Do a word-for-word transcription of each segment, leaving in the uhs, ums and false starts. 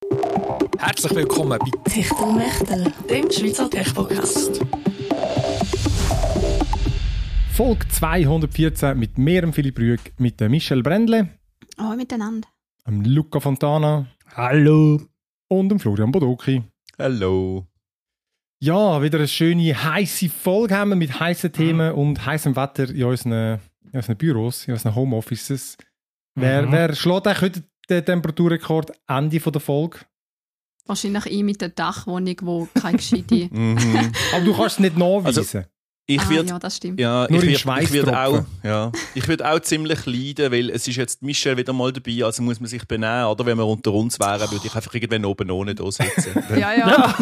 Herzlich willkommen bei Techtelmechtel, dem Schweizer Tech-Podcast. Folge zweihundertvierzehn mit mir, Philipp Rüegg, mit Michel Brändle. Hallo miteinander. Luca Fontana. Hallo. Und dem Florian Bodoki. Hallo. Ja, wieder eine schöne, heisse Folge haben wir mit heißen Themen und heißem Wetter in unseren, in unseren Büros, in unseren Homeoffices. Mhm. Wer, wer schlägt eigentlich heute den Temperaturrekord Ende der Folge? Wahrscheinlich ich mit der Dachwohnung, wo keine gescheite... mhm. Aber du kannst es nicht nachweisen. Also, ich ah, würd, ja, das stimmt. Ja, Nur ich in würde würd auch, ja, ich würd auch ziemlich leiden, weil es ist jetzt Michel wieder mal dabei, also muss man sich benehmen. Oder wenn wir unter uns wären, würde ich einfach irgendwann oben ohne da sitzen. ja, ja.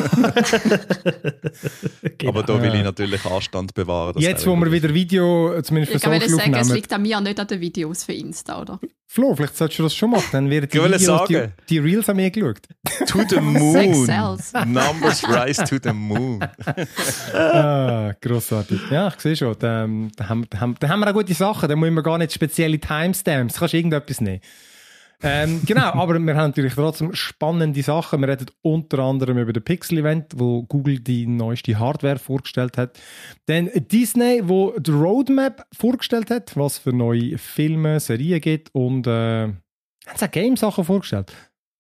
genau. Aber da will ich natürlich Anstand bewahren. Jetzt, wo wir wieder Video, zumindest für Social aufnehmen. Ich sagen, es liegt an mir, nicht an den Videos für Insta, oder? Flo, vielleicht solltest du das schon machen, dann werden die ich Videos, sagen. die, die Reels an mir geschaut. To the moon. Numbers rise to the moon. ah, grossartig. Ja, ich sehe schon. Da, da, haben, da, haben, da haben wir auch gute Sachen. Da muss man gar nicht spezielle Timestamps. Da kannst du irgendetwas nehmen. Ähm, genau, aber wir haben natürlich trotzdem spannende Sachen. Wir reden unter anderem über das Pixel-Event, wo Google die neueste Hardware vorgestellt hat. Dann Disney, wo die Roadmap vorgestellt hat, was für neue Filme, Serien gibt. Und äh, haben sie auch Game-Sachen vorgestellt?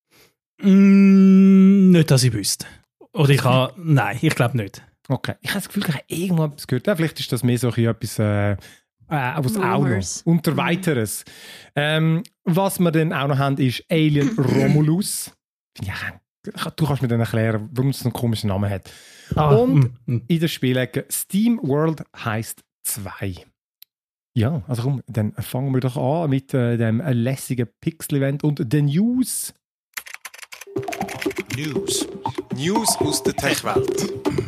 Mm, nicht, dass ich wüsste. Oder ich habe... Nein, ich glaube nicht. Okay. Ich habe das Gefühl, ich habe irgendwo etwas gehört. Ja, vielleicht ist das mehr so etwas... Äh, Äh, was auch noch. Unter weiteres. Ähm, was wir dann auch noch haben, ist Alien Romulus. Ja, du kannst mir dann erklären, warum es einen komischen Namen hat. Ah, und mm, mm. in der Spielecke Steam World heisst zwei. Ja, also komm, dann fangen wir doch an mit äh, dem lässigen Pixel-Event und den News. News. News aus der Tech-Welt.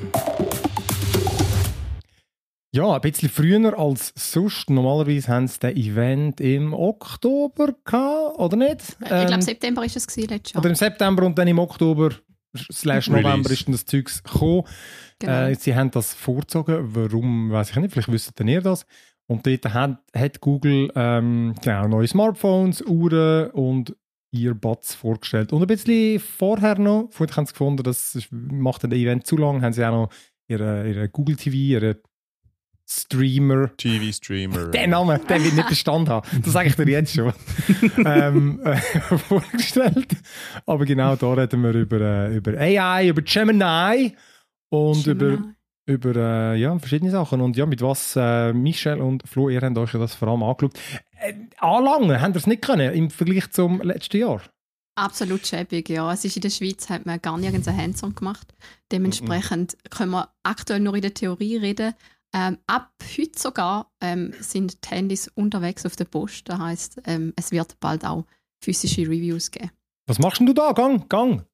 Ja, ein bisschen früher als sonst. Normalerweise haben sie das Event im Oktober gehabt, oder nicht? Ich ähm, glaube, September war es letztes Jahr. Oder im September und dann im Oktober slash November ist dann das Zeugs gekommen. Genau. Äh, sie haben das vorgezogen. Warum, weiß ich nicht. Vielleicht wisst ihr das. Und dort hat, hat Google ähm, genau, neue Smartphones, Uhren und Earbuds vorgestellt. Und ein bisschen vorher noch, vorher haben sie gefunden, das macht das Event zu lang, haben sie auch noch ihre, ihre Google T V, ihre Streamer. T V-Streamer. Den Namen, den will ich nicht bestanden haben. Das sage ich dir jetzt schon. ähm, äh, vorgestellt. Aber genau da reden wir über, äh, über A I, über Gemini und Gemini. über, über äh, ja, verschiedene Sachen. Und ja, mit was äh, Michel und Flo, ihr habt euch das vor allem angeschaut. Äh, anlangen, haben ihr es nicht können im Vergleich zum letzten Jahr? Absolut schäbig, ja. Es ist in der Schweiz, hat man gar nirgends ein Hands-on gemacht. Dementsprechend mm-mm. können wir aktuell nur in der Theorie reden. Ähm, ab heute sogar ähm, sind die Handys unterwegs auf der Post. Das heisst, ähm, es wird bald auch physische Reviews geben. Was machst denn du da? Gang, gang!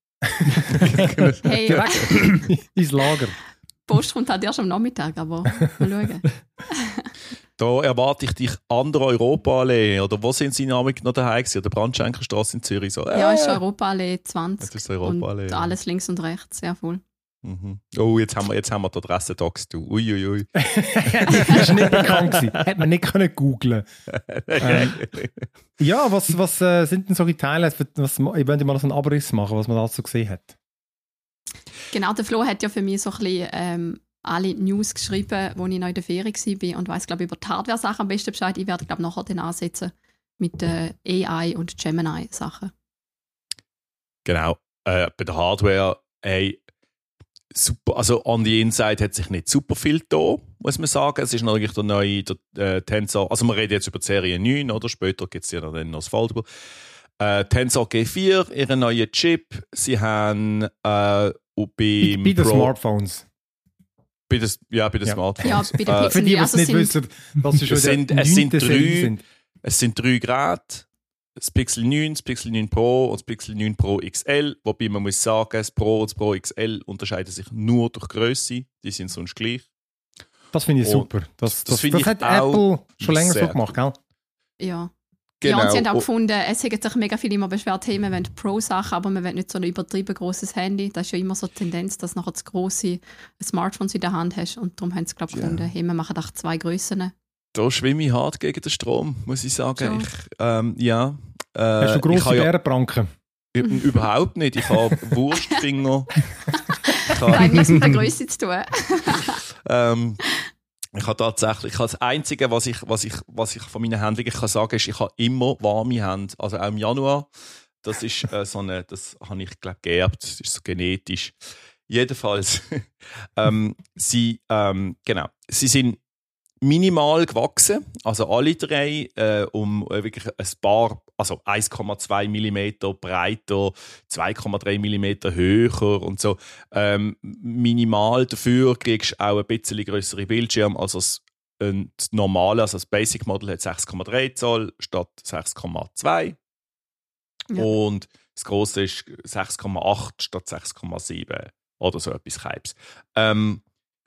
Hey, direkt ins Lager. Die Post kommt halt erst am Nachmittag, aber mal schauen. Da erwarte ich dich an der Europaallee. Oder wo sind Sie nämlich noch daheim gewesen? Oder Brandschenkerstrasse in Zürich? So, äh. Ja, es ist Europaallee zwanzig. Das ist Europaallee. Und alles links und rechts, sehr voll. Mhm. Oh, jetzt haben wir, jetzt haben wir die Adresse da du. Uiuiui. Ui. Das war nicht bekannt gewesen. Hätte man nicht können googlen. ähm, ja, was, was äh, sind denn solche Teile? Was, ich wollte mal so einen Abriss machen, was man dazu gesehen hat. Genau, der Flo hat ja für mich so ein bisschen ähm, alle News geschrieben, wo ich noch in der Ferie war und weiss, glaube ich, über die Hardware-Sachen am besten Bescheid. Ich werde, glaube ich, nachher den ansetzen mit den äh, A I- und Gemini-Sachen. Genau. Äh, bei der Hardware, ey, super, also on the inside hat sich nicht super viel da, muss man sagen. Es ist natürlich der neue der, äh, Tensor, also wir reden jetzt über die Serie neun, oder? Später gibt es ja dann noch das Foldable. Äh, Tensor G vier, ihren neuen Chip. Sie haben äh, beim bei, bei den Smartphones. Bei des, ja, bei den ja. Smartphones. Ja, bei den äh, Für die, die es nicht wissen, was sie schon es sind, es sind drei, sind. Es sind drei Geräte. Das Pixel neun, das Pixel neun Pro und das Pixel neun Pro X L. Wobei man muss sagen, das Pro und das Pro X L unterscheiden sich nur durch Grösse. Die sind sonst gleich. Das finde ich und super. Das, das, das, das hat Apple schon länger so gemacht, gell? Ja. Genau. Ja, und sie haben auch gefunden, es haben sich mega viele immer beschwert, hey, wir wollen Pro-Sachen, aber wir wollen nicht so ein übertrieben grosses Handy. Das ist ja immer so die Tendenz, dass du nachher das grosse Smartphone in der Hand hast. Und darum haben sie, glaube ich, ja. gefunden, hey, wir machen auch zwei Grössen. Da schwimme ich hart gegen den Strom, muss ich sagen. Ich, ähm, ja, äh, hast du grosse Bärenpranken? Überhaupt nicht. Ich habe Wurstfinger. Ich habe, Nein, nichts mit der Größe zu tun. ähm, ich habe tatsächlich, ich habe das Einzige, was ich, was ich, was ich von meinen Händen wirklich kann sagen, ist, ich habe immer warme Hände. Also auch im Januar. Das ist äh, so eine, das habe ich glaube geerbt. Das ist so genetisch. Jedenfalls, ähm, sie, ähm, genau, sie sind minimal gewachsen, also alle drei äh, um äh, wirklich ein paar, also eins Komma zwei Millimeter breiter, zwei Komma drei Millimeter höher und so. Ähm, minimal dafür kriegst du auch ein bisschen größere Bildschirm, also das, äh, das normale, also das Basic Model hat sechs Komma drei Zoll statt sechs Komma zwei. Ja. Und das grosse ist sechs Komma acht statt sechs Komma sieben oder so etwas Keibs. Ähm,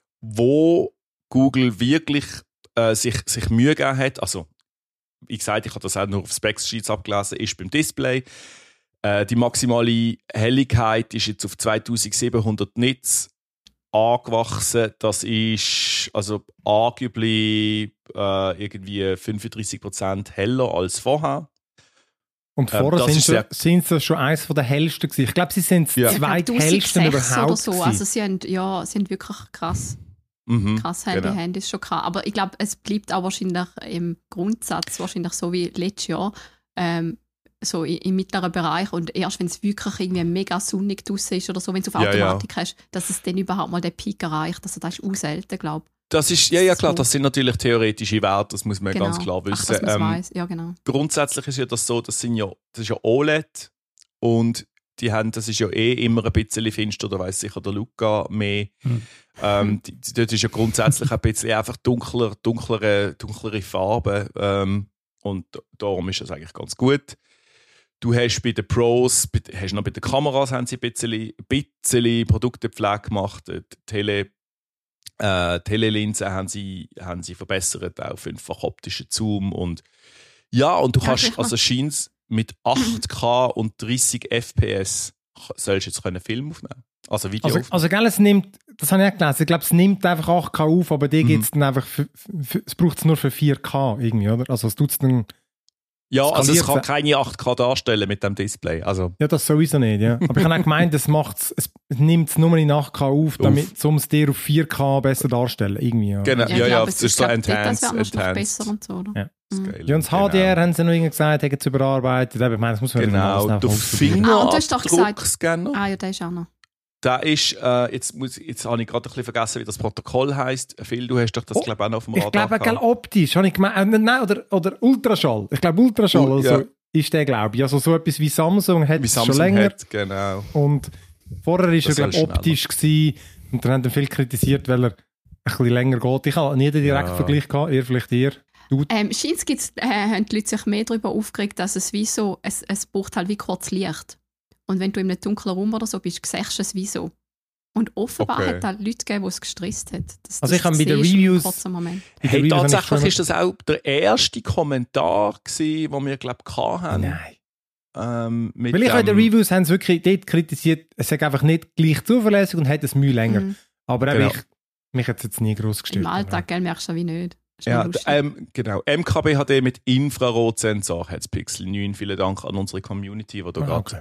wo Google wirklich äh, sich, sich Mühe gegeben hat, also wie gesagt, ich habe das auch nur auf Specs-Sheets abgelesen, ist beim Display. Äh, die maximale Helligkeit ist jetzt auf zweitausendsiebenhundert Nits angewachsen. Das ist also arguably äh, irgendwie fünfunddreißig Prozent heller als vorher. Und vorher ähm, sind, sie, sind sie schon eines der hellsten gewesen. Ich glaube, sie sind das ja. zweithellsten überhaupt oder so. Also sie haben, ja, sind wirklich krass. Mhm, krass helle genau. Handys schon krass. Aber ich glaube, es bleibt auch wahrscheinlich im Grundsatz wahrscheinlich so wie letztes Jahr ähm, so im mittleren Bereich und erst wenn es wirklich irgendwie mega sonnig draussen ist oder so, wenn es auf ja, Automatik ja. hast, dass es dann überhaupt mal den Peak erreicht. Also das ist auch selten, glaube ich. Das ist, ja, ja klar, das sind natürlich theoretische Werte, das muss man genau. ganz klar wissen. Ach, dass ähm, weiss. Ja, genau. Grundsätzlich ist ja das so, das, sind ja, das ist ja O L E D und die haben, das ist ja eh immer ein bisschen finster, da weiss sicher der Luca mehr. Hm. Ähm, die, die, dort ist ja grundsätzlich ein bisschen einfach dunkler, dunklere, dunklere Farben ähm, und darum ist das eigentlich ganz gut. Du hast bei den Pros, bei, hast noch bei den Kameras haben sie ein bisschen, ein bisschen Produktepflege gemacht, die Tele Äh, Telelinsen haben sie, haben sie verbessert, auch fünffach optischen Zoom und ja, und du ja, kannst, also scheint mit acht K und dreißig F P S sollst du jetzt können Film aufnehmen. Also Video also, aufnehmen. Also gell, es nimmt, das habe ich auch gelesen, ich glaube, es nimmt einfach acht K auf, aber die mhm. gibt's dann einfach, für, für, es braucht es nur für vier K irgendwie, oder? Also es tut's dann... Ja, also es kann keine acht K darstellen mit dem Display. Also. Ja, das sowieso nicht, ja. Aber ich habe auch gemeint, es, macht's, es nimmt es nur in acht K auf, damit um es dir auf vier K besser darstellen. Irgendwie, ja. Genau, ja, ja, ja das ist so enhanced. Das wäre noch besser und so, oder? Ja. Mhm. Ja, und das H D R genau. haben sie noch irgendwie gesagt, haben es überarbeitet. Ich meine, das muss man genau, der Fingerabdruckscanner. Ah, ja, der ist auch noch. Da ist, äh, jetzt, muss, jetzt habe ich gerade ein bisschen vergessen, wie das Protokoll heisst. Phil, du hast doch das, oh, glaube ich, auch noch auf dem Radar. Ich glaube, gehabt. optisch, habe ich gemeint, äh, nein, oder, oder Ultraschall. Ich glaube, Ultraschall, uh, also, ja. ist der, glaube ich. Also so etwas wie Samsung hat es schon länger. Hat, genau. Und vorher war er, glaube ich, optisch gewesen, und dann haben wir viel kritisiert, weil er ein bisschen länger geht. Ich habe nie den direkten ja. Vergleich gehabt, ihr vielleicht ihr. Ähm, Scheint gibt's, äh, haben die Leute sich mehr darüber aufgeregt, dass es wie so, es, es braucht halt wie kurz Licht. Und wenn du in einem dunklen Raum oder so bist, siehst du es wie so. Und offenbar okay. hat es Leute gegeben, die es gestresst hat. Das, also ich habe bei den Reviews... Hey, tatsächlich ist das auch der erste Kommentar gewesen, den wir, glaube ich, hatten. Nein. Ähm, mit Weil ich in den Reviews haben sie wirklich dort kritisiert, es ist einfach nicht gleich zuverlässig und hat es Mühe länger. Mhm. Aber genau. ich, mich hat es jetzt nie gross gestört. Im Alltag gell, merkst du wie nicht. Ja, ähm, genau. M K B H D mit Infrarotsensor hat Pixel neun. Vielen Dank an unsere Community, die da ah, okay.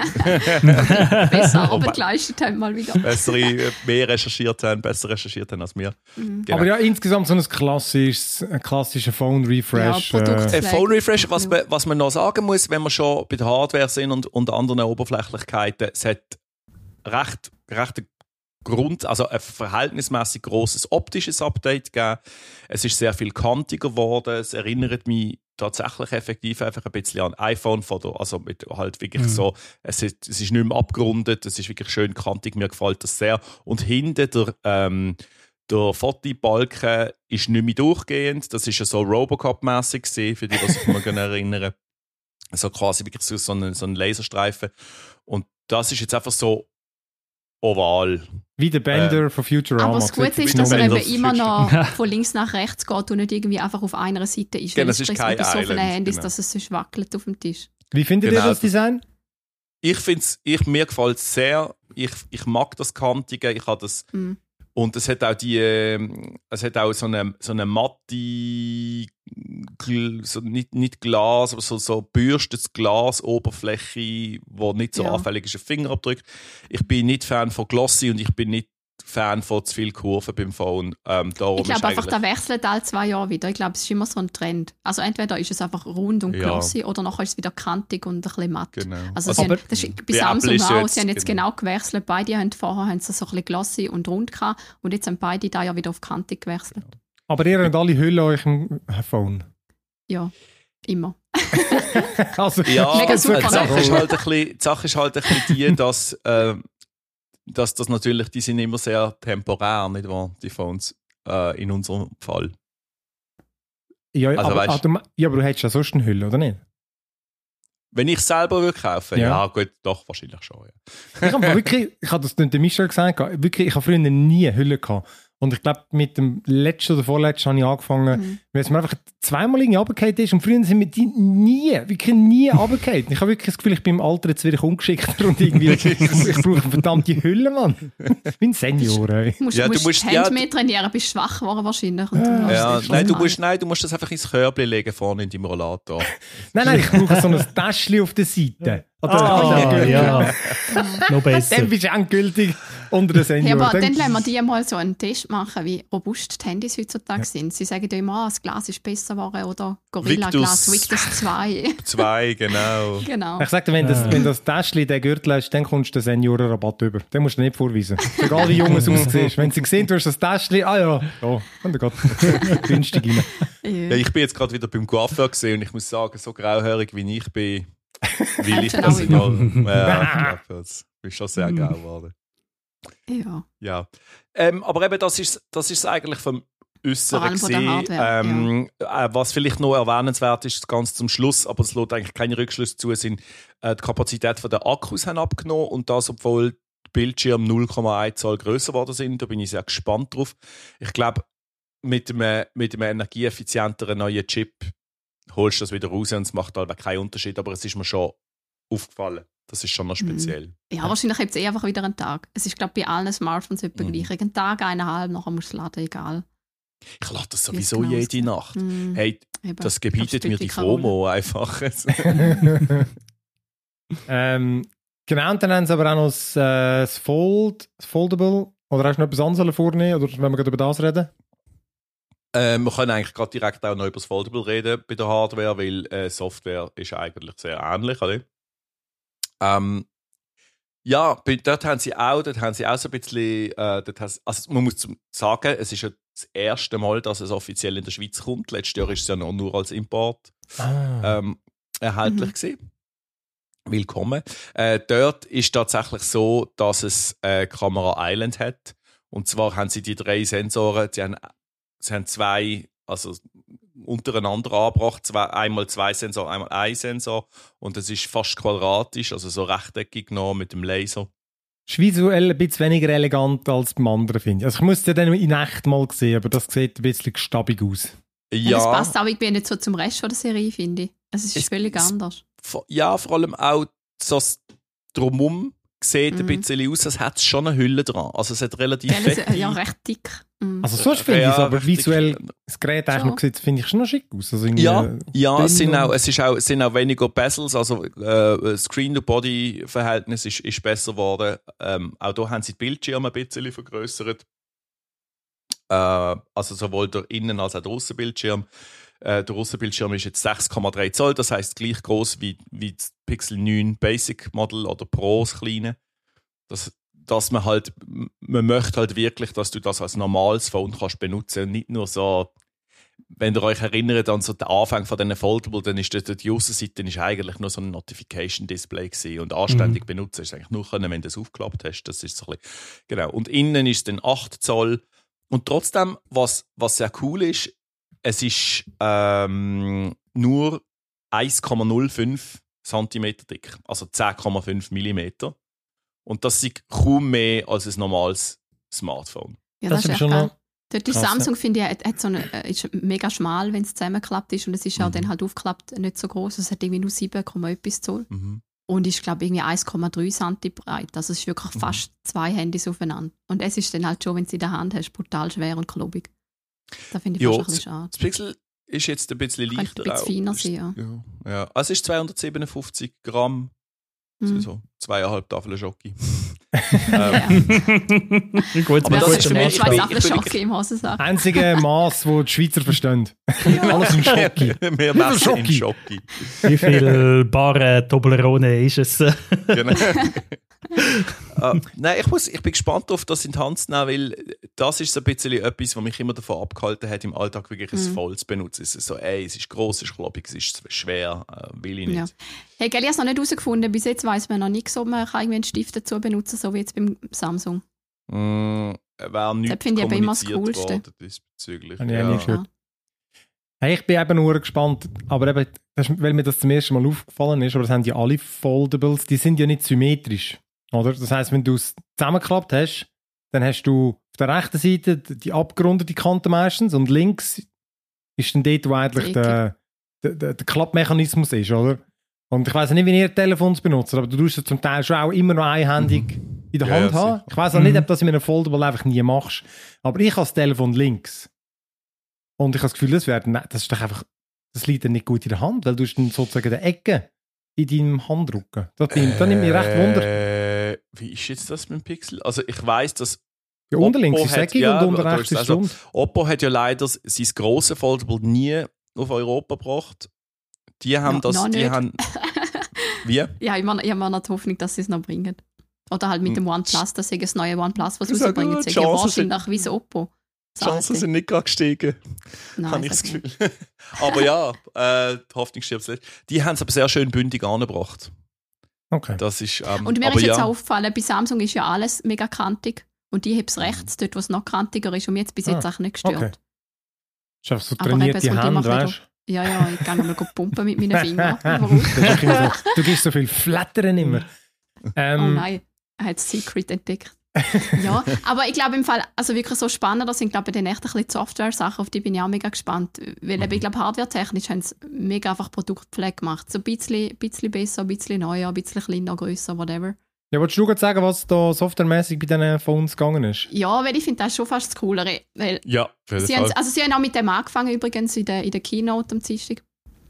äh, besser Arbeit geleistet haben mal wieder. Bessere, mehr recherchiert haben, besser recherchiert haben als wir. Mhm. Genau. Aber ja, insgesamt so ein klassisches, ein klassischer Phone-Refresh. Ja, äh, Phone-Refresh, was, was man noch sagen muss, wenn wir schon bei der Hardware sind und, und anderen Oberflächlichkeiten, es hat recht, recht Grund, also ein verhältnismäßig grosses optisches Update gegeben. Es ist sehr viel kantiger geworden. Es erinnert mich tatsächlich effektiv einfach ein bisschen an iPhone, also mit halt wirklich mhm. so, es ist, es ist nicht mehr abgerundet, es ist wirklich schön kantig, mir gefällt das sehr. Und hinten der, ähm, der Fotobalken ist nicht mehr durchgehend, das ist ja so Robocop-mässig gewesen, für die, die sich mal erinnern. So quasi wirklich so, so, ein, so ein Laserstreifen. Und das ist jetzt einfach so oval. Wie der Bender äh, von Futurama. Aber das Gute ist, dass er eben immer noch von links nach rechts geht und nicht irgendwie einfach auf einer Seite ist. Genau, das ist kein Island. So viele Handys, genau. dass es sonst wackelt auf dem Tisch. Wie findet genau. ihr das Design? Ich finde es, ich, mir gefällt es sehr. Ich, ich mag das Kantige. Ich habe das mm. Und es hat auch die, äh, es hat auch so eine, so eine matte, so nicht, nicht Glas, aber so, so bürstes Glasoberfläche, die nicht so Ja. anfällig ist auf Fingerabdrück. Ich bin nicht Fan von Glossy und ich bin nicht Fan von zu viel Kurven beim Phone. Ähm, darum Ich glaube ist einfach, eigentlich- der wechselt alle zwei Jahre wieder. Ich glaube, es ist immer so ein Trend. Also entweder ist es einfach rund und Ja. glossy oder nachher ist es wieder kantig und ein bisschen matt. Genau. Also, Also sie haben, aber- das ist bei bei Samsung Apple ist auch, jetzt- sie haben jetzt genau. genau gewechselt. Beide haben vorher haben sie so ein bisschen glossy und rund gehabt und jetzt haben beide da ja wieder auf kantig gewechselt. Aber ihr habt alle Hüllen euch im Phone. Ja, immer. Also, Ja, Mega die super, Sache ne? ist halt ein bisschen, die Sache ist halt ein bisschen die, dass, äh, dass das natürlich, die sind immer sehr temporär, nicht wahr, die Phones, äh, in unserem Fall. ja, Also, aber, weißt- ah, du, ja, aber du hättest ja sonst eine Hülle, oder nicht? Wenn ich selber würde kaufen, Ja. ja. gut, doch, wahrscheinlich schon, ja. Ich habe wirklich, ich habe das dem Michel gesagt, wirklich, ich habe früher nie eine Hülle gehabt. Und ich glaube, mit dem letzten oder vorletzten habe ich angefangen, Mhm. weil es mir einfach zweimal irgendwie runtergefallen ist und früher sind mir die nie, wirklich nie runtergefallen. Ich habe wirklich das Gefühl, ich bin im Alter jetzt wieder ungeschickter und irgendwie, ich, ich brauche eine verdammte Hülle, Mann. Ich bin Senior, ey. Du musst, Ja, du du musst, musst- die ja, Hände mehr trainieren, bist schwach geworden wahrscheinlich. Und dann Ja, hast du nein, du das musst, nein, du musst das einfach ins Körbchen legen, vorne in deinem Rollator. Nein, nein, ich brauche so ein Täschchen auf der Seite. Oder, Ah, ja. Noch besser. Dann bist du endgültig unter den Hey, Senior. aber dann lassen wir die mal so einen Test machen, wie robust die Handys heutzutage sind. Sie sagen ja immer, ah, das Glas ist besser geworden oder Gorilla-Glas, Victus. Victus zwei. Zwei, genau. Genau. Ich sag dir, wenn das, wenn das Täschchen den Gürtel hast, dann kommst du den Seniorenrabatt über. Den musst du nicht vorweisen. Egal wie jung es aussieht. Wenn sie sehen, du hast das Täschchen, ah ja, ja, und dann geht günstig rein. Ja, ich bin jetzt gerade wieder beim Coiffeur gesehen und ich muss sagen, so grauhörig wie ich bin, will ich schon das auch egal. Ja, ich glaube, das ist schon sehr grau geworden. Ja. Ja. Ähm, aber eben, das ist das ist eigentlich vom Vor Äußeren allem von der gesehen. Hardware, Ähm, äh, was vielleicht noch erwähnenswert ist, ganz zum Schluss, aber es lässt eigentlich keine Rückschlüsse zu, sind äh, die Kapazität der Akkus haben abgenommen und das, obwohl die Bildschirme null Komma eins Zoll grösser geworden sind. Da bin ich sehr gespannt drauf. Ich glaube, mit einem, mit einem energieeffizienteren neuen Chip holst du das wieder raus und es macht halt keinen Unterschied, aber es ist mir schon aufgefallen. Das ist schon noch speziell. Ja, wahrscheinlich gibt es eh einfach wieder einen Tag. Es ist, glaube ich, bei allen Smartphones etwa Mhm. gleich. Einen Tag, eineinhalb, nachher musst du laden, egal. Ich lade das Wie es sowieso genau jede aussieht. Nacht. Mhm. Hey, Eben. das Ich glaub, gebietet es mir spielt die keine Rolle. FOMO einfach. ähm, genau, und dann haben sie aber auch noch das, äh, das Fold, das Foldable. Oder hast du noch etwas anderes vornehmen? Oder wenn wir gerade über das reden? ähm, wir können eigentlich gerade direkt auch noch über das Foldable reden bei der Hardware, weil äh, Software ist eigentlich sehr ähnlich. Oder? Ähm, ja, bei, dort haben sie auch, dort haben sie auch so ein bisschen, äh, dort has, also man muss zum- sagen, es ist ja das erste Mal, dass es offiziell in der Schweiz kommt. Letztes Jahr ist es ja noch nur als Import Ah. ähm, erhältlich Mhm. gewesen. Willkommen. Äh, dort ist tatsächlich so, dass es äh, Kamera Island hat. Und zwar haben sie die drei Sensoren, sie haben, sie haben zwei, also untereinander angebracht, zwei, einmal zwei Sensoren, einmal ein Sensor. Und es ist fast quadratisch, also so rechteckig genommen mit dem Laser. Ist visuell ein bisschen weniger elegant als beim anderen, finde ich. Also ich muss es ja dann in echt mal sehen, aber das sieht ein bisschen gestabig aus. Und es Ja, passt auch irgendwie nicht so zum Rest der Serie, finde ich. Also es ist Es- völlig es- anders. vor- ja, vor allem auch so das Drumherum sieht ein Mhm. bisschen aus, als hätte es schon eine Hülle dran. Also es hat relativ Gell, es- fette... ja, recht dick. Mhm. Also sonst finde ich es, Ja, aber richtig. visuell, das Gerät eigentlich Schon. noch sieht, finde ich schon noch schick aus. Also irgendwie, Ja, äh, ja es, sind dünn auch, und- es, ist auch, es sind auch weniger Bezels, also äh, Screen-to-Body-Verhältnis ist, ist besser geworden. Ähm, auch da haben sie die Bildschirme ein bisschen vergrößert. Äh, also sowohl der Innen- als auch der Aussenbildschirm. Äh, der Aussenbildschirm ist jetzt sechs Komma drei Zoll, das heisst gleich groß wie, wie das Pixel neun Basic Model oder Pro, das kleine. Das, dass man halt, man möchte halt wirklich, dass du das als normales Phone kannst benutzen und nicht nur so, wenn ihr euch erinnert an so den Anfang von diesen Foldable, dann ist das, die Aussenseite ist eigentlich nur so ein Notification-Display gewesen und anständig benutzen ist eigentlich nur können, wenn du es aufgeklappt hast. Das ist so ein bisschen, genau. Und innen ist dann acht Zoll. Und trotzdem, was, was sehr cool ist, es ist ähm, nur eins Komma null fünf Zentimeter dick, also zehn Komma fünf Millimeter. Und das ist kaum mehr als ein normales Smartphone. Ja, das das, ist ist schon echt noch geil. Dort ist krass, Samsung, finde ich, hat, hat so eine, äh, ist mega schmal, wenn es zusammengeklappt ist. Und es ist ja Mhm. dann halt aufgeklappt nicht so groß. Es hat irgendwie nur sieben Komma etwas Zoll. Mhm. und ist, glaube ich, irgendwie eins Komma drei Zentimeter breit. Also es ist wirklich Mhm. fast zwei Handys aufeinander. Und es ist dann halt schon, wenn du es in der Hand hast, brutal schwer und klobig. Das finde ich Ja, fast ein bisschen schade. Das Pixel ist jetzt ein bisschen Könnte leichter. ein bisschen auch. feiner Ist- sein, ja. Ja. Ja. Also es ist zweihundertsiebenundfünfzig Gramm, Mhm. so zweieinhalb Tafeln Schoki. Ja. Gut, Aber Das, das ist ist für für mich mich- zwei ich Sachen bin- Schocke im Hosensack. Einzige Maß, wo die Schweizer verstehen. Alles in Schocki. Wir messen in Schoki? Schoki. Wie viel Bar Toblerone ist es? Genau. äh, nein, ich, muss, ich bin gespannt darauf, das in die Hand zu nehmen, weil das ist so ein bisschen etwas, was mich immer davon abgehalten hat, im Alltag wirklich ein Mhm. Fold zu benutzen. Es ist so, ey, es ist gross, es ist klobig, es ist schwer, äh, will ich nicht. Ja. Hey, gell, ich habe es noch nicht herausgefunden. Bis jetzt weiss man noch nicht, ob man kann irgendwie einen Stift dazu benutzen kann, so wie jetzt beim Samsung. Mm, wäre nicht finde ich aber immer das kommuniziert Coolste. worden diesbezüglich. Habe ich auch nie gehört. Ja. Hey, ich bin eben nur gespannt, aber eben, das ist, weil mir das zum ersten Mal aufgefallen ist, aber das haben ja alle Foldables, die sind ja nicht symmetrisch, oder? Das heisst, wenn du es zusammengeklappt hast, dann hast du auf der rechten Seite die abgerundete Kante meistens und links ist dann dort, wo eigentlich der, der, der, der Klappmechanismus ist, oder? Und ich weiss nicht, wie ihr Telefons benutzt, aber du tust es zum Teil schon auch immer noch einhändig in der Ja, Hand ja, haben. sicher. Ich weiss auch nicht, ob das in einem Foldable einfach nie machst, aber ich habe das Telefon links. Und ich habe das Gefühl, das, wäre, nein, das ist doch einfach, das liegt dann nicht gut in der Hand, weil du hast dann sozusagen die Ecke in deinem Handrücken. Das, bin, das nimmt mich recht Wunder. Äh, wie ist jetzt das mit dem Pixel? Also ich weiss, dass Ja, unten links Oppo ist hat- eckig ja, und unten du hast rechts ist also- rund. Oppo hat ja leider sein grosses Foldable nie auf Europa gebracht. Die haben Ja, das, noch die nicht. haben... Wie? Ja, ich habe immer noch die Hoffnung, dass sie es noch bringen. Oder halt mit dem OnePlus, das ist das neue OnePlus, was Ich sag, rausbringen. ja, Das ist die ja Chancen sind- wahrscheinlich wie das Oppo. Die Chancen sind nicht gerade gestiegen, Nein, habe ich das sag nicht. Gefühl. Aber ja, äh, die Hoffnung stirbt zuletzt. Die haben es aber sehr schön bündig angebracht. Okay. Das ist, ähm, Und mir aber ist jetzt ja, auch aufgefallen, bei Samsung ist ja alles mega kantig. Und die hebt es rechts, dort wo es noch kantiger ist. Und mir jetzt bis jetzt Ah, auch nicht gestört. okay. Das ist einfach so Aber trainierte eben, es kommt immer Hand, ein weißt Ja, ja, ich gehe mal pumpen mit meinen Fingern. du? Warum? Das ist immer so, du gibst so viel Flattern immer. Oh Ähm, nein, er hat das Secret entdeckt. Ja, aber ich glaube im Fall, also wirklich so spannender sind, glaube ich, dann echt ein bisschen die Software-Sachen, auf die bin ich auch mega gespannt. Weil eben, ich glaube, hardware-technisch haben sie mega einfach Produktpflege gemacht. So ein bisschen, bisschen besser, ein bisschen neuer, ein bisschen kleiner, grösser, whatever. ja, wolltest du gerade sagen, was da softwaremäßig bei diesen Phones gegangen ist? Ja, weil ich finde, das ist schon fast das Coolere. Weil ja, auf jeden sie, Fall. haben, also sie haben auch mit dem angefangen, übrigens in der, in der Keynote am Dienstag.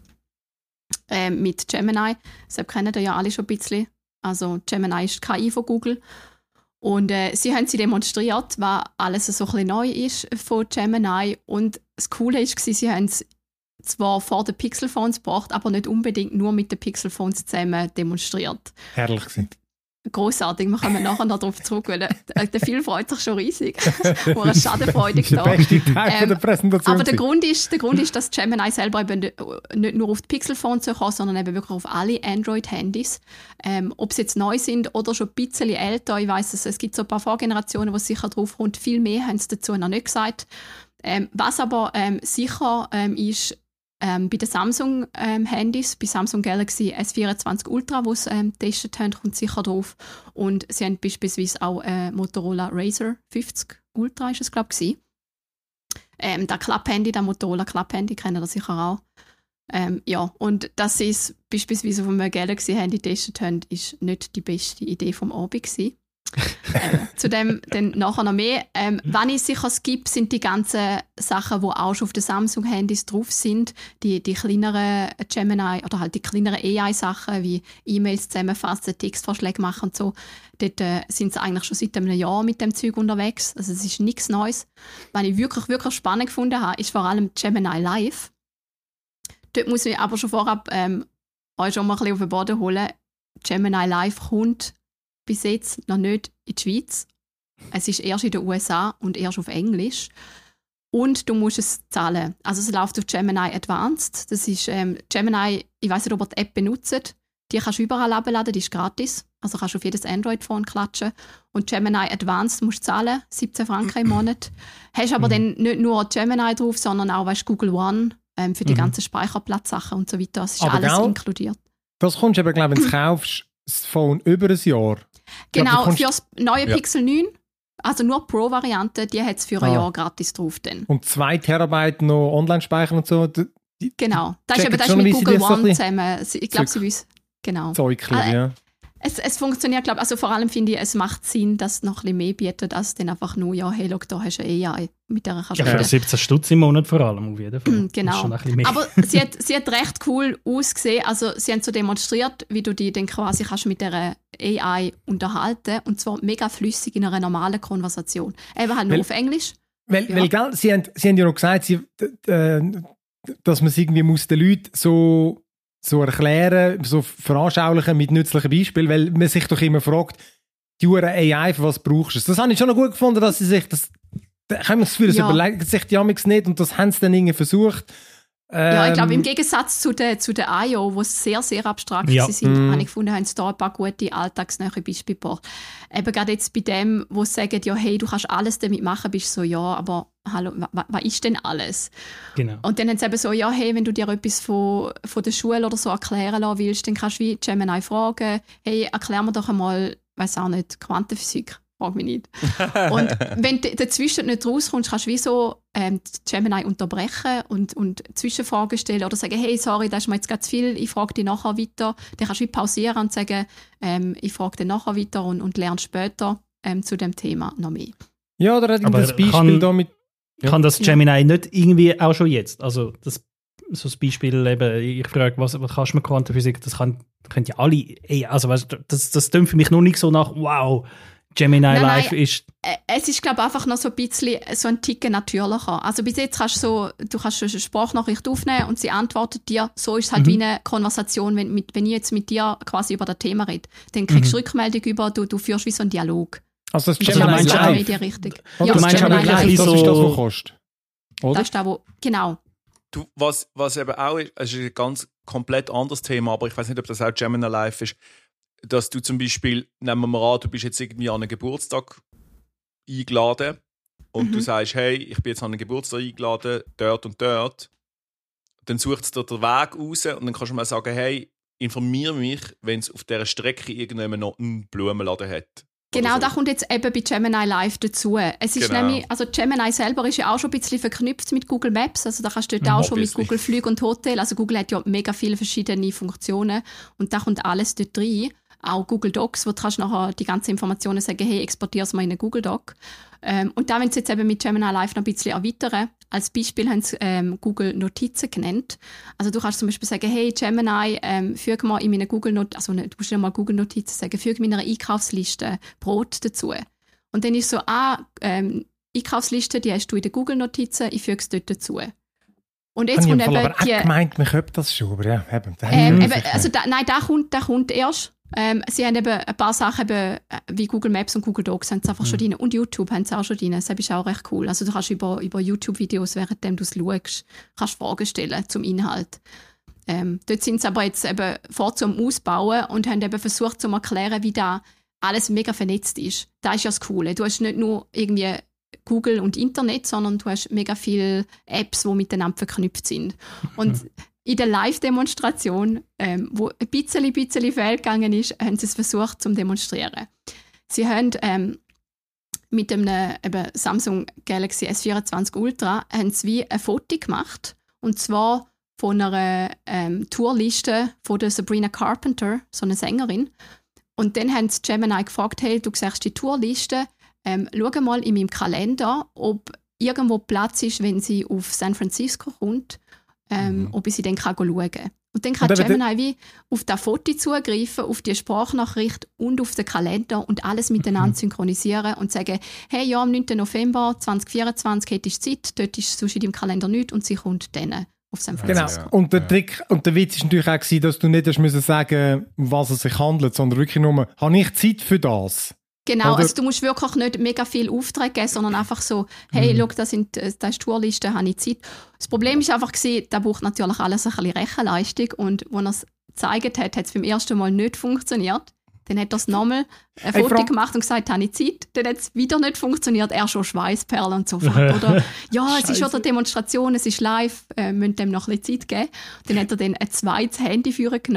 Ähm, mit Gemini. Deshalb kennen ihr ja alle schon ein bisschen. Also Gemini ist die K I von Google. Und äh, sie haben sie demonstriert, was alles so ein bisschen neu ist von Gemini. Und das Coole war, sie haben es zwar vor den Pixel-Phones gebracht, aber nicht unbedingt nur mit den Pixel-Phones zusammen demonstriert. Herrlich gewesen. Grossartig, wir kommen nachher noch darauf zurück, weil der, der Phil freut sich schon riesig. Wo er schadenfreudig Das ist der da. beste Teil Ähm, von der Präsentation. Aber der gewesen. Grund, ist, der Grund ist, dass Gemini selber eben nicht nicht nur auf die Pixel-Phones kommt, sondern eben wirklich auf alle Android-Handys. Ähm, ob sie jetzt neu sind oder schon ein bisschen älter, ich weiss es, es gibt so ein paar Vorgenerationen, wo sicher drauf kommt. Viel mehr haben sie dazu noch nicht gesagt. Ähm, was aber ähm, sicher ähm, ist, ähm, bei den Samsung-Handys, bei Samsung Galaxy S vierundzwanzig Ultra, wo sie ähm, getestet haben, kommt sicher drauf. Und sie haben beispielsweise auch äh, Motorola Razr fünfzig Ultra, ist es glaube ich, ähm, das Klapphandy, das Motorola Klapphandy, kennen das sicher auch. Ähm, ja, und dass sie es beispielsweise auf einem Galaxy-Handy getestet haben, ist nicht die beste Idee vom Abend gewesen. ähm, zudem dann nachher noch mehr. Ähm, wenn ich sicher es gibt, sind die ganzen Sachen, die auch schon auf den Samsung-Handys drauf sind, die, die kleineren Gemini oder halt die kleineren A I-Sachen wie E-Mails zusammenfassen, Textvorschläge machen und so. Dort äh, sind sie eigentlich schon seit einem Jahr mit dem Zeug unterwegs. Also es ist nichts Neues. Was ich wirklich, wirklich spannend gefunden habe, ist vor allem Gemini Live. Dort muss ich aber schon vorab ähm, euch schon mal ein bisschen auf den Boden holen. Gemini Live kommt bis jetzt noch nicht in die Schweiz. Es ist erst in den U S A und erst auf Englisch. Und du musst es zahlen. Also es läuft auf Gemini Advanced. Das ist ähm, Gemini, ich weiss nicht, ob ihr die App benutzt. Die kannst du überall abladen, die ist gratis. Also kannst du auf jedes Android-Phone klatschen. Und Gemini Advanced musst du zahlen, siebzehn Franken im Monat. Hast aber Mhm. dann nicht nur Gemini drauf, sondern auch weißt, Google One ähm, für die Mhm. ganzen Speicherplatzsachen und so weiter. Das ist Aber alles gell? inkludiert. Das kommst du aber, glaube ich, wenn du kaufst, das Phone über ein Jahr. Ich glaub, Genau, du kommst- für das neue Ja. Pixel neun, also nur Pro-Variante, die hat es für ein Ah. Jahr gratis drauf. Dann. Und zwei Terabyte noch online speichern und so. d- Genau, das ist checken eben das ist schon, mit wie sie Google das so ein One bisschen- zusammen. Sie- Ich glaube, Zeug- sie wissen, Genau. Zeugchen, Ah, ja. Es, es funktioniert, glaube ich, also vor allem finde ich, es macht Sinn, dass es noch ein bisschen mehr bietet, als dann einfach nur, ja, hey, look, da hast du eine A I, mit der kannst du Ja, für reden. siebzehn Stutz im Monat vor allem, auf jeden Fall. Das ist Genau. schon ein bisschen mehr. Aber sie hat, sie hat recht cool ausgesehen. Also sie haben so demonstriert, wie du dich dann quasi kannst mit dieser A I unterhalten und zwar mega flüssig in einer normalen Konversation. Eben halt nur Weil- auf Englisch. Weil, Ja. weil gell, sie, haben, sie haben ja noch gesagt, sie, d- d- äh, dass man es irgendwie muss den Leuten so, so erklären, so veranschaulichen mit nützlichen Beispielen, weil man sich doch immer fragt, die Uhr A I, für was brauchst du es? Das habe ich schon noch gut gefunden, dass sie sich das, da haben wir das Gefühl, das Ja. überlegen sich die Amix nicht und das haben sie dann irgendwie versucht. Ja, ich glaube, im Ähm, Gegensatz zu der, zu der I O, wo es sehr, sehr abstrakt Ja. sind, Mhm. habe ich gefunden, haben sie da ein paar gute alltagsnahe Beispiele gebracht. Eben gerade jetzt bei dem, wo sie sagen, ja, hey, du kannst alles damit machen, bist du so, ja, aber hallo, wa- was ist denn alles? Genau. Und dann haben sie eben so, ja, hey, wenn du dir etwas von, von der Schule oder so erklären lassen willst, dann kannst du wie Gemini fragen, hey, erklär mir doch einmal, weiß auch nicht, Quantenphysik. Frag mich nicht. Und wenn du dazwischen nicht rauskommst, kannst du wie so ähm, Gemini unterbrechen und, und Zwischenfragen stellen oder sagen, hey, sorry, das ist mir jetzt gerade zu viel, ich frage dich nachher weiter. Dann kannst du wie pausieren und sagen, ähm, ich frage dich nachher weiter und, und lerne später ähm, zu dem Thema noch mehr. ja, oder hat Aber das Beispiel kann- da mit. Ja. Kann das Ja. Gemini nicht irgendwie auch schon jetzt? Also das, so das Beispiel eben, ich frage, was, was kannst du mit Quantenphysik? Das kann, können ja alle, ey, also weißt, du, das, das klingt für mich noch nicht so nach, wow, Gemini Nein, Live nein. ist, Äh, Es ist, glaube ich, einfach noch so ein bisschen so ein Ticken natürlicher. Also bis jetzt kannst du so, du kannst eine Sprachnachricht aufnehmen und sie antwortet dir. So ist es halt Mhm. wie eine Konversation, wenn, mit, wenn ich jetzt mit dir quasi über das Thema rede. Dann kriegst du Mhm. Rückmeldung über, du, du führst wie so einen Dialog. Also das Das Also, Gemini du meinst ist auch- Live. in die Richtung. Oder Ja, das meinst Gemini aber Live, wirklich das ist so- das, was kostet. Oder? Das ist das, wo, genau. Du, was, was eben auch ist, es ist ein ganz komplett anderes Thema, aber ich weiß nicht, ob das auch Gemini Live ist, dass du zum Beispiel, nehmen wir mal an, du bist jetzt irgendwie an einen Geburtstag eingeladen und Mhm. du sagst, hey, ich bin jetzt an einen Geburtstag eingeladen, dort und dort. Dann sucht es dir den Weg raus und dann kannst du mal sagen, hey, informiere mich, wenn es auf dieser Strecke irgendjemand noch einen Blumenladen hat. Genau, Oder so. das kommt jetzt eben bei Gemini Live dazu. Es ist Genau. nämlich, also Gemini selber ist ja auch schon ein bisschen verknüpft mit Google Maps. Also da kannst du dort auch schon mit Obviously. Google Flüge und Hotel. Also Google hat ja mega viele verschiedene Funktionen und da kommt alles dort rein. Auch Google Docs, wo du kannst nachher die ganzen Informationen sagen, hey, exportiere es mal in einen Google Doc. Ähm, und da wollen sie jetzt eben mit Gemini Live noch ein bisschen erweitern. Als Beispiel haben sie ähm, Google Notizen genannt. Also du kannst zum Beispiel sagen, hey Gemini, ähm, füge mal in meine Google Not also ne, du musst ja mal Google Notizen sagen, füge meiner Einkaufsliste Brot dazu. Und dann ist so, ah, ähm, Einkaufsliste, die hast du in den Google Notizen, ich füge es dort dazu. Und jetzt Habe ich kommt im Fall eben aber auch die... gemeint, man könnte das schon, aber ja, eben. da Ähm, haben eben, wir also da, nein, da kommt, da kommt erst. Ähm, sie haben eben ein paar Sachen eben, äh, wie Google Maps und Google Docs haben sie einfach schon drin. Und YouTube haben sie auch schon drin. Das ist auch recht cool. Also du kannst über, über YouTube-Videos, während du es schaust, kannst Fragen stellen zum Inhalt. Ähm, dort sind sie aber jetzt eben vor zum Ausbauen und haben eben versucht zu erklären, wie da alles mega vernetzt ist. Das ist ja das Coole. Du hast nicht nur irgendwie Google und Internet, sondern du hast mega viele Apps, die miteinander verknüpft sind. Und in der Live-Demonstration, ähm, wo ein bisschen, ein bisschen fehlgegangen ist, haben sie es versucht zu demonstrieren. Sie haben ähm, mit einem eben Samsung Galaxy S vierundzwanzig Ultra haben sie wie ein Foto gemacht, und zwar von einer ähm, Tourliste von der Sabrina Carpenter, so eine Sängerin. Und dann haben sie Gemini gefragt, hey, du siehst die Tourliste, ähm, schau mal in meinem Kalender, ob irgendwo Platz ist, wenn sie auf San Francisco kommt, ähm, Mhm. ob ich sie dann kann schauen kann. Und dann kann Und eben Gemini wie auf das Foto zugreifen, auf die Sprachnachricht und auf den Kalender und alles miteinander synchronisieren und sagen, hey, ja, am neunten November zweitausendvierundzwanzig hättest du Zeit, dort ist sonst in deinem Kalender nichts und sie kommt dann auf San Genau. Francisco. Ja. Und der Trick und der Witz ist natürlich auch gewesen, dass du nicht hast müssen sagen, um was es sich handelt, sondern wirklich nur, habe ich Zeit für das? Genau, Oder- also du musst wirklich nicht mega viel Aufträge geben, sondern einfach so, hey, schau, das, sind, äh, das ist die Tourliste, habe ich Zeit. Das Problem ist einfach gewesen, da braucht natürlich alles ein bisschen Rechenleistung, und als er es gezeigt hat, hat es beim ersten Mal nicht funktioniert. Dann hat er es nochmal ein Hey, Foto Frau- gemacht und gesagt, habe ich Zeit. Dann hat es wieder nicht funktioniert, er schon Schweißperlen und so. Oder, ja, es ist wieder Demonstration, es ist live, äh, müssen dem noch ein bisschen Zeit geben. Dann hat er dann ein zweites Handy führen genommen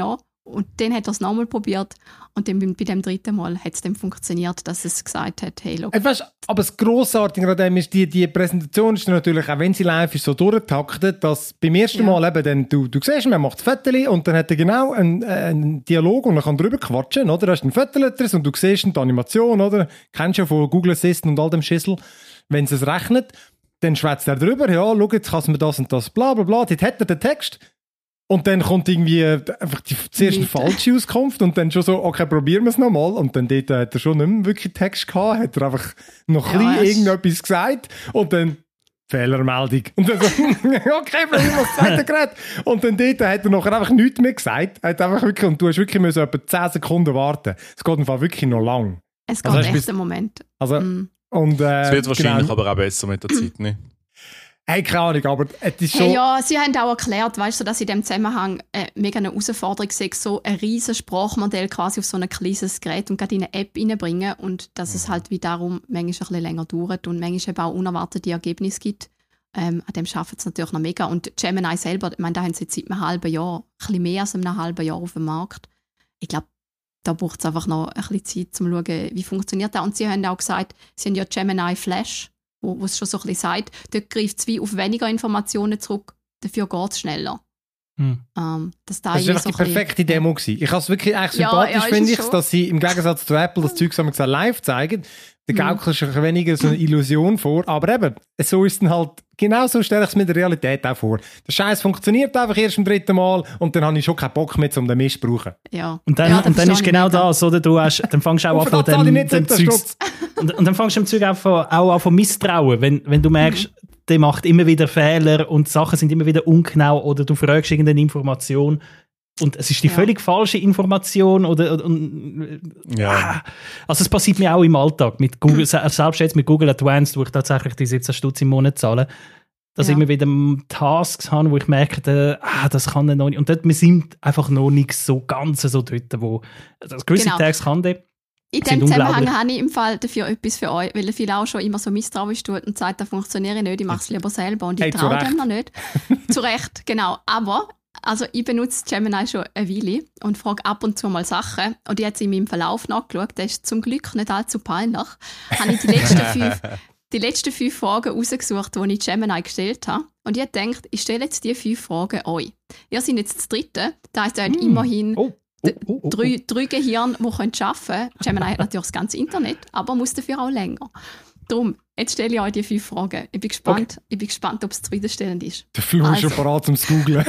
Und dann hat er es nochmal probiert und dann bei dem dritten Mal hat es dann funktioniert, dass es gesagt hat, hey, look. Hey, weißt, aber das Grossartige an dem ist, die, die Präsentation ist natürlich, auch wenn sie live ist, so durchgetaktet, dass beim ersten Ja. Mal eben, dann, du, du siehst, man macht das Foto und dann hat er genau einen, einen Dialog und man kann drüber quatschen, oder? Du hast ein Foto drin und du siehst die Animation, oder? Kennst du ja von Google Assistant und all dem Schissel. Wenn es rechnet, dann schwätzt er drüber, ja, schau, jetzt kann man das und das, bla bla bla, dort hat er den Text. Und dann kommt irgendwie einfach die, zuerst eine falsche Auskunft und dann schon so, okay, probieren wir es nochmal. Und dann dort hat er schon nicht mehr wirklich Text gehabt, hat er einfach noch Ja, ein bisschen es- irgendetwas gesagt und dann Fehlermeldung. Und dann so, okay, probieren wir das zweite Gerät. Und dann dort hat er nachher einfach nichts mehr gesagt. Hat einfach wirklich, und du hast wirklich müssen etwa zehn Sekunden warten. Es geht im Fall wirklich noch lang. Es geht Also hast du echt bis- einen Moment. Also, Mm. und, äh, Es wird wahrscheinlich genau. aber auch besser mit der Zeit, ne? Hey, keine Ahnung, aber es ist schon... Hey, ja, sie haben auch erklärt, weißt du, dass in dem Zusammenhang äh, mega eine Herausforderung ist, so ein riesen Sprachmodell quasi auf so ein kleines Gerät und gerade in eine App reinbringen und dass es halt wie darum manchmal ein bisschen länger dauert und manchmal eben auch unerwartete Ergebnisse gibt. Ähm, an dem arbeiten sie natürlich noch mega. Und Gemini selber, ich meine, da haben sie jetzt seit einem halben Jahr, ein bisschen mehr als einem halben Jahr auf dem Markt. Ich glaube, da braucht es einfach noch ein bisschen Zeit, um zu schauen, wie funktioniert das. Und sie haben auch gesagt, sie haben ja Gemini Flash, wo, wo es schon so ein bisschen sagt, dort greift es wie auf weniger Informationen zurück, dafür geht es schneller. Hm. Ähm, dass da Das war irgendwie einfach die so ein bisschen- perfekte Demo gewesen. Ich habe es wirklich eigentlich Ja, sympathisch, ja, ist finde es ich, schon. dass sie im Gegensatz zu Apple das Zeug sagen, live zeigen. Der Mhm. gaukelt sich weniger so eine Illusion vor. Aber eben, so ist es dann halt, genau so stelle ich es mir in der Realität auch vor. Der Scheiß funktioniert einfach erst im dritten Mal und dann habe ich schon keinen Bock mehr, um den Mist zu brauchen. Ja. Und dann, ja, und dann verstehe ist ich genau mega. das, oder? Du hast, dann fängst du auch Und an von verdammt, zahle ich dem, nicht dem den Zeugs, Stutz. und, und dann fängst du dem Zeug auch, von, auch an von Misstrauen, wenn, wenn du merkst, der macht immer wieder Fehler und Sachen sind immer wieder ungenau oder du fragst irgendeine Information und es ist die Ja. völlig falsche Information oder, oder und, Ja. ah. Also es passiert mir auch im Alltag mit Google, se- selbst jetzt mit Google Advanced, wo ich tatsächlich die siebzehn Stutz im Monat zahle, dass Ja. ich immer wieder Tasks habe, wo ich merke, da, ah, das kann er noch nicht. Und dort, wir sind einfach noch nicht so ganz so dort, wo also gewisse Genau. Tags kann der. In sind dem Zusammenhang unglaublich. habe ich im Fall dafür etwas für euch, weil viele auch schon immer so misstrauisch tut und sagt, das funktioniert nicht, ich mache es lieber selber und ich Hey, zu traue Recht. dem noch nicht. Zu Recht, genau. Aber also ich benutze Gemini schon eine Weile und frage ab und zu mal Sachen und ich habe jetzt in meinem Verlauf nachgeschaut, der ist zum Glück nicht allzu peinlich, habe ich die letzten fünf, die letzten fünf Fragen rausgesucht, die ich Gemini gestellt habe. Und ich habe gedacht, ich stelle jetzt die fünf Fragen euch. Ihr seid jetzt das dritte, das heisst, ihr habt immerhin Oh, oh, oh, oh. drei, drei Gehirne, die arbeiten können. Gemini hat natürlich das ganze Internet, aber muss dafür auch länger. Darum, jetzt stelle ich euch die fünf Fragen. Ich bin gespannt, ich bin gespannt, ob es zufriedenstellend ist. Der Flo ist schon Also. parat zum Googlen.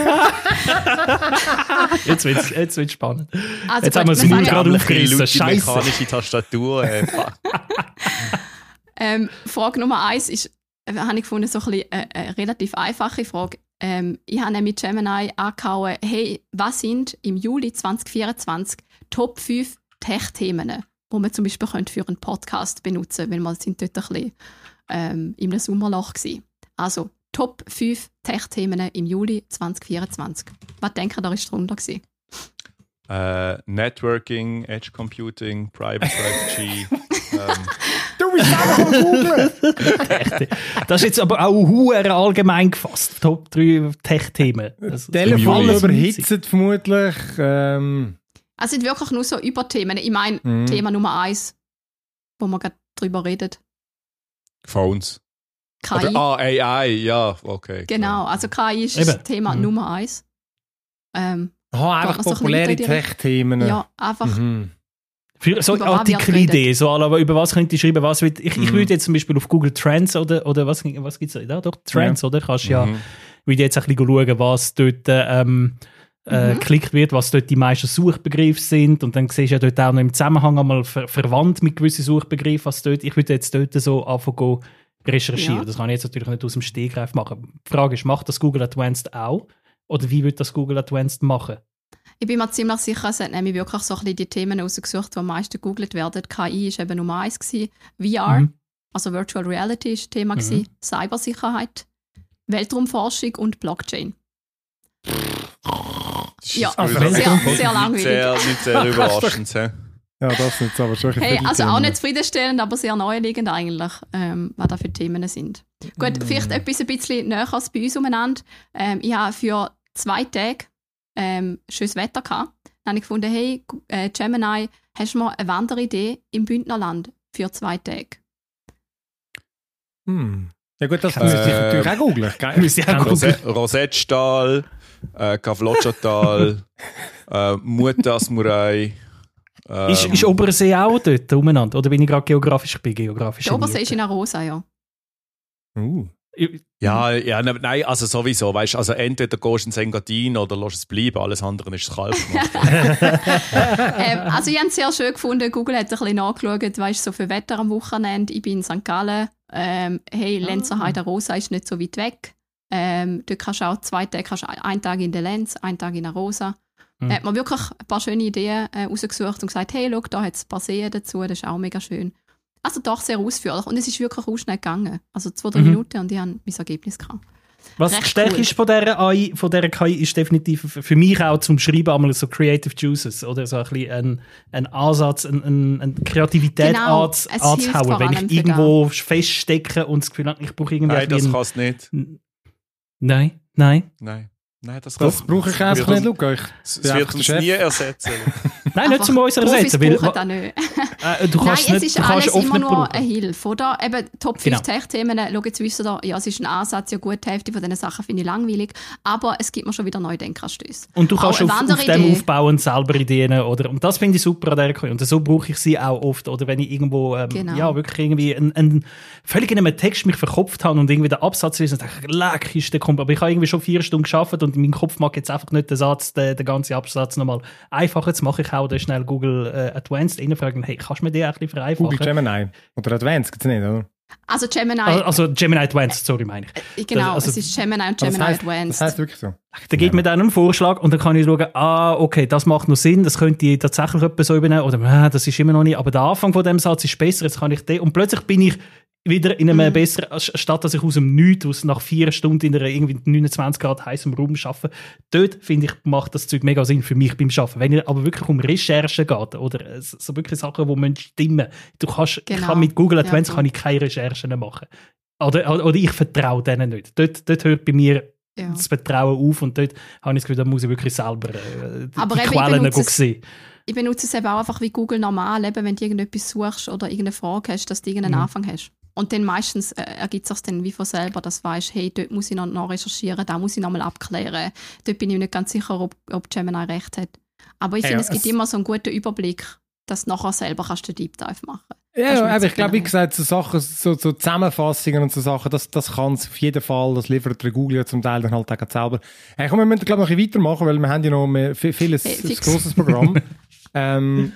Jetzt wird es jetzt wird's spannend. Also Jetzt gut, haben wir das wir Maul fangen- gerade Unglaubliche aufgerissen. laute Scheiße. mechanische Tastatur. Äh, Ähm, Frage Nummer eins ist, äh, habe ich gefunden, so ein bisschen, äh, eine relativ einfache Frage. Ähm, ich habe nämlich Gemini angehauen, hey, was sind im Juli zwanzig vierundzwanzig Top fünf Tech-Themen, die man zum Beispiel könnte für einen Podcast benutzen könnte, weil wir sind dort ein bisschen ähm, in einem Sommerloch gewesen. Also, Top fünf Tech-Themen im Juli zwanzig vierundzwanzig. Was denken ihr, da ist drunter gewesen? äh, Networking, Edge Computing, Private Strategy. ähm, Du bist einfach am Googlen! Das ist jetzt aber auch huere allgemein gefasst. Top drei Tech-Themen. Also, Telefon alles überhitzt vermutlich. Ähm, Es sind wirklich nur so Überthemen. Ich meine, Mhm. Thema Nummer eins, wo wir gerade drüber reden, Phones. K I. Oder, ah, A I, ja, okay. Genau, also K I ist Eben. das Thema Mhm. Nummer eins. Ähm, aha, Geht einfach noch so ein bisschen populäre weiter in die Tech-Themen. ja, einfach. Mhm. Für so Über was wird Artikelidee, so à la, über was könnte ich schreiben, was will, ich, ich Mhm. würde jetzt zum Beispiel auf Google Trends oder, oder was, was gibt es da? Doch, Trends, oder? Kannst ja, Mhm. würde jetzt ein bisschen schauen, was dort ähm, äh, Mhm. geklickt wird, was dort die meisten Suchbegriffe sind und dann siehst du ja dort auch noch im Zusammenhang einmal ver verwandt mit gewissen Suchbegriffen, was dort, ich würde jetzt dort so anfangen go recherchieren. Ja. Das kann ich jetzt natürlich nicht aus dem Stegreif machen. Die Frage ist, macht das Google Advanced auch? Oder wie wird das Google Advanced machen? Ich bin mir ziemlich sicher, es hat nämlich wirklich so ein bisschen die Themen rausgesucht, die am meisten gegoogelt werden. K I war eben Nummer eins gewesen. V R, Mhm. also Virtual Reality, war Thema. Mhm. gewesen. Cybersicherheit, Weltraumforschung und Blockchain. Ja, Also, sehr- nicht sehr langweilig. Sehr, nicht sehr überraschend. hä? Ja, das ist jetzt aber schon ein Hey, bisschen also auch Themen. nicht zufriedenstellend, aber sehr naheliegend eigentlich, ähm, was da für Themen sind. Gut, vielleicht etwas ein bisschen näher als bei uns umeinander. Ähm, ich habe für zwei Tage ähm, schönes Wetter gehabt. Dann habe ich gefunden, hey, äh, Gemini, hast du mal eine Wanderidee im Bündnerland für zwei Tage? Hm. Ja gut, das Äh, müsste ich natürlich auch googeln. Ich Müsste ich auch kenne- googeln. Rose Rosetttal, äh, Kavlotschental, äh, Mutasmurei. Ähm, Ist, ist Obersee auch dort umeinander? Oder bin ich gerade geografisch? Ich bin geografisch. Der Obersee ist in Arosa, ja. Uh. ja, ja, ne- nein, also sowieso, weißt, also entweder gehst du ins Engadin oder lässt es bleiben, alles andere ist das Kalb gemacht. ähm, also ich habe es sehr schön gefunden. Google hat ein bisschen nachgeschaut, weißt, so für Wetter am Wochenende. Ich bin in Sankt Gallen. Ähm, hey, Lenzerheide Arosa ist nicht so weit weg. Ähm, dort kannst du auch zwei Tage, kannst du einen Tag in der Lenz, einen Tag in Arosa. Mhm. Da hat man wirklich ein paar schöne Ideen äh, rausgesucht und gesagt, hey, schau, da hat es ein paar Seen dazu, das ist auch mega schön. Also doch sehr ausführlich und es ist wirklich auch schnell gegangen. Also zwei, drei Mhm. Minuten und ich habe mein Ergebnis gehabt. Was Recht die Stärke cool. ist von dieser A I, von dieser K I, ist definitiv f- für mich auch zum Schreiben einmal so Creative Juices oder so ein bisschen ein, ein Ansatz, ein, ein, eine Kreativität Genau, anz, es hilft anzuhauen. vor Wenn allem ich für irgendwo feststecke und das Gefühl habe, ich brauche irgendwie Nein, das ein kann es nicht. bisschen- Nein, nein. Nein, nein, das, Das kann- brauche ich einfach wird nicht, uns- Luca. Ich Es bin wird einfach uns der nie Chef. ersetzen. Nein, nicht zum uns Profis ersetzen. Weil, brauchen das nicht. äh, du Nein, kannst es nicht, ist du kannst alles oft immer nicht nur brauchen. eine Hilfe, oder? Eben Top fünf Genau. Tech-Themen, schau, jetzt wisst ihr, ja, es ist ein Ansatz, ja gut, die Hälfte von diesen Sachen finde ich langweilig, aber es gibt mir schon wieder neue Denkanstöße. Und du Auch kannst eine auf, auf andere dem Idee. aufbauen, selber Ideen, oder? Und das finde ich super an dieser K I. Und so brauche ich sie auch oft. Oder wenn ich irgendwo, ähm, Genau. ja, wirklich irgendwie ein, ein, völlig in einem Text mich verkopft habe und irgendwie den Absatz lese und denke, leck, ist der kommt. Aber ich habe irgendwie schon vier Stunden gearbeitet und mein Kopf mag jetzt einfach nicht den Satz, den, den ganzen Absatz nochmal einfacher. Jetzt mache ich auch da schnell Google äh, Advanced reinfragen, hey, kannst du mir die ein bisschen vereinfachen? Google Gemini. Oder Advanced gibt es nicht, oder? Also Gemini, Also, also Gemini Advanced, sorry, meine ich. äh, genau, also- es ist Gemini und Aber Gemini das heisst, Advanced. Das heisst wirklich so. Der gibt mir dann einen Vorschlag und dann kann ich schauen, ah, okay, das macht noch Sinn, das könnte ich tatsächlich etwas so übernehmen oder ah, das ist immer noch nicht, aber der Anfang von dem Satz ist besser, jetzt kann ich den und plötzlich bin ich wieder in einem Mhm. besseren, statt dass ich aus dem Nichts, aus nach vier Stunden in einer irgendwie neunundzwanzig Grad heißem Raum arbeite, dort, finde ich, macht das Zeug mega Sinn für mich beim Arbeiten. Wenn es aber wirklich um Recherchen geht oder so wirklich Sachen, die müssen stimmen, du kannst, ich Genau. kann mit Google Advanced Ja, kann ich keine Recherchen machen. Oder, oder, oder ich vertraue denen nicht. Dort, dort hört bei mir Ja. das Vertrauen auf und dort habe ich das Gefühl, da muss ich wirklich selber äh, die, Aber die eben, ich Quellen benutze es- sehen. Ich benutze es eben auch einfach wie Google normal, eben, wenn du irgendetwas suchst oder irgendeine Frage hast, dass du irgendeinen Mhm. Anfang hast. Und dann meistens äh, ergibt es sich dann wie von selber, dass du weißt, hey, dort muss ich noch, noch recherchieren, da muss ich noch mal abklären. Dort bin ich nicht ganz sicher, ob, ob Gemini recht hat. Aber ich Ja, finde, ja, es gibt es- immer so einen guten Überblick, dass du nachher selber kannst den Deep Dive machen. Das Ja, ist ja mir aber ich zu glaube, wie genau. gesagt, so Sachen, so, so Zusammenfassungen und so Sachen, das, das kann es auf jeden Fall, das liefert der Google ja zum Teil dann halt auch selber. Hey, komm, wir müssen, glaube ich, noch ein bisschen weitermachen, weil wir haben ja noch mehr, viel- vieles, Hey, ein fix. grosses Programm. ähm,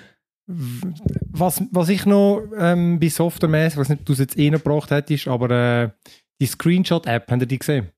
w- was, was ich noch ähm, bei Softwaremäßig, ich weiß nicht, ob du es jetzt eh noch gebracht hättest, aber äh, die Screenshot-App, habt ihr die gesehen?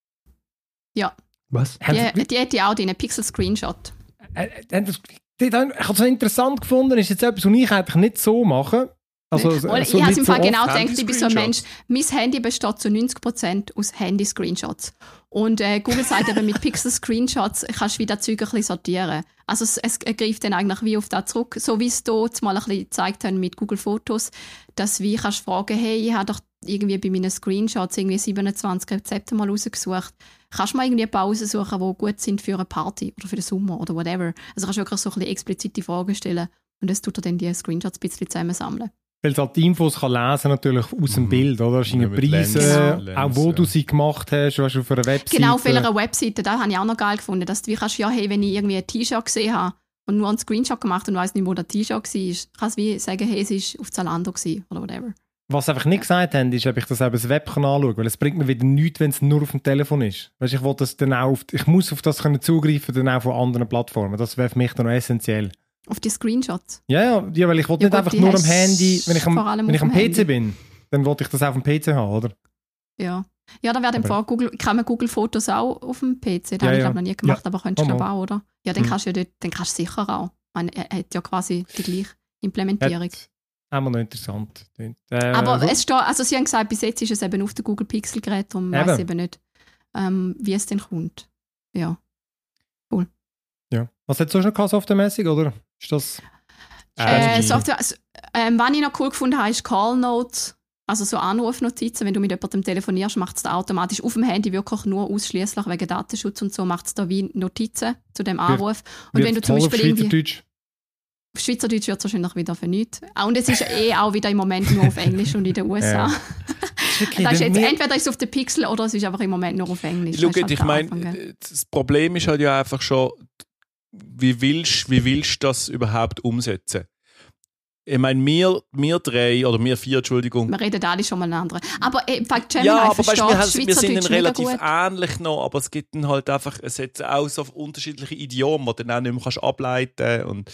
Ja, Was? Habt ihr- die, die hätte ich auch drin, Pixel Screenshot. Äh, äh, das- die- Ich habe es so interessant gefunden, ist jetzt etwas, was ich eigentlich nicht so mache. Also, so, Weil so ich habe nicht im so Fall oft. genau gedacht, ich bin so ein Mensch, Handy-Screenshots. mein Handy besteht zu neunzig Prozent aus Handy-Screenshots. Und äh, Google sagt eben, mit Pixel-Screenshots kannst du wieder Zeug ein bisschen sortieren. Also es, es greift dann eigentlich wie auf das zurück, so wie es dort mal ein bisschen gezeigt haben mit Google Fotos, dass wie kannst du fragen, hey, ich habe doch irgendwie bei meinen Screenshots irgendwie siebenundzwanzig Rezepte mal rausgesucht. Kannst du mal irgendwie ein paar raussuchen, die gut sind für eine Party oder für den Sommer oder whatever. Also kannst du wirklich so ein bisschen explizite Fragen stellen und das tut er dann die Screenshots ein bisschen zusammensammeln. Weil es halt die Infos kann lesen natürlich aus dem Mhm. Bild, oder? Das sind Ja, ja, mit Lens, Preise, Lens, auch wo ja. du sie gemacht hast, weißt du, auf einer Webseite. Genau, auf welcher Webseite, das habe ich auch noch geil gefunden, dass du wie kannst, ja, hey, wenn ich irgendwie ein T-Shirt gesehen habe und nur einen Screenshot gemacht und weiss nicht, wo das T-Shirt war, kannst du wie sagen, hey, es war auf Zalando gewesen, oder whatever. Was sie einfach nicht gesagt haben, ist, ob ich das eben das Web kann anschauen, weil es bringt mir wieder nichts, wenn es nur auf dem Telefon ist. Weißt, ich will das dann auch auf, ich muss auf das können zugreifen, dann auch von anderen Plattformen. Das wäre für mich dann noch essentiell. Auf die Screenshots. Ja, ja, ja weil ich will Ja, nicht gut, einfach die nur am hast Handy, wenn ich am, vor allem wenn ich auf am dem P C Handy. bin, dann will ich das auch auf dem P C haben, oder? Ja. Ja, da wäre im Aber- Fall Google, kann man Google Fotos auch auf dem P C, das Ja, habe ich ja. glaube noch nie gemacht, aber könntest du Oh, glaube auch, oder? Ja, dann Hm. kannst du ja dort, dann kannst du sicher auch. Ich meine, er hat ja quasi die gleiche Implementierung. Hat auch mal noch interessant. Äh, Aber gut. es steht, also sie haben gesagt, bis jetzt ist es eben auf dem Google Pixel Gerät und man Eben. weiß eben nicht, ähm, wie es denn kommt. Ja. ja. Was hat sonst noch gehabt, softwaremäßig, oder? Ist das... Äh, Strategy? Software, also, ähm, was ich noch cool gefunden habe, ist Call Notes. Also so Anrufnotizen, wenn du mit jemandem telefonierst, macht es da automatisch auf dem Handy wirklich nur ausschließlich wegen Datenschutz und so, macht es da wie Notizen zu dem Anruf. Und Wird wenn du zum voll auf Beispiel irgendwie... Schweizerdeutsch. Auf Schweizerdeutsch wird es wahrscheinlich wieder für nichts. Und es ist eh auch wieder im Moment nur auf Englisch und in den U S A. Ja. Das ist jetzt, entweder ist es auf den Pixel oder es ist einfach im Moment nur auf Englisch. Schau, Das ist halt ich der meine, Anfang, gell? das Problem ist halt ja einfach schon, wie willst wie willst du das überhaupt umsetzen? Ich meine, wir, wir drei oder wir vier, Entschuldigung. Wir reden alle schon mal einen anderen. Aber äh, im Fall Gemini Ja, aber weißt, versteht wir, haben, wir sind dann Schweizerdeutsch relativ mega gut. ähnlich noch, aber es gibt dann halt einfach, es hat auch so unterschiedliche Idiomen, die du dann auch nicht mehr kannst ableiten kannst. Und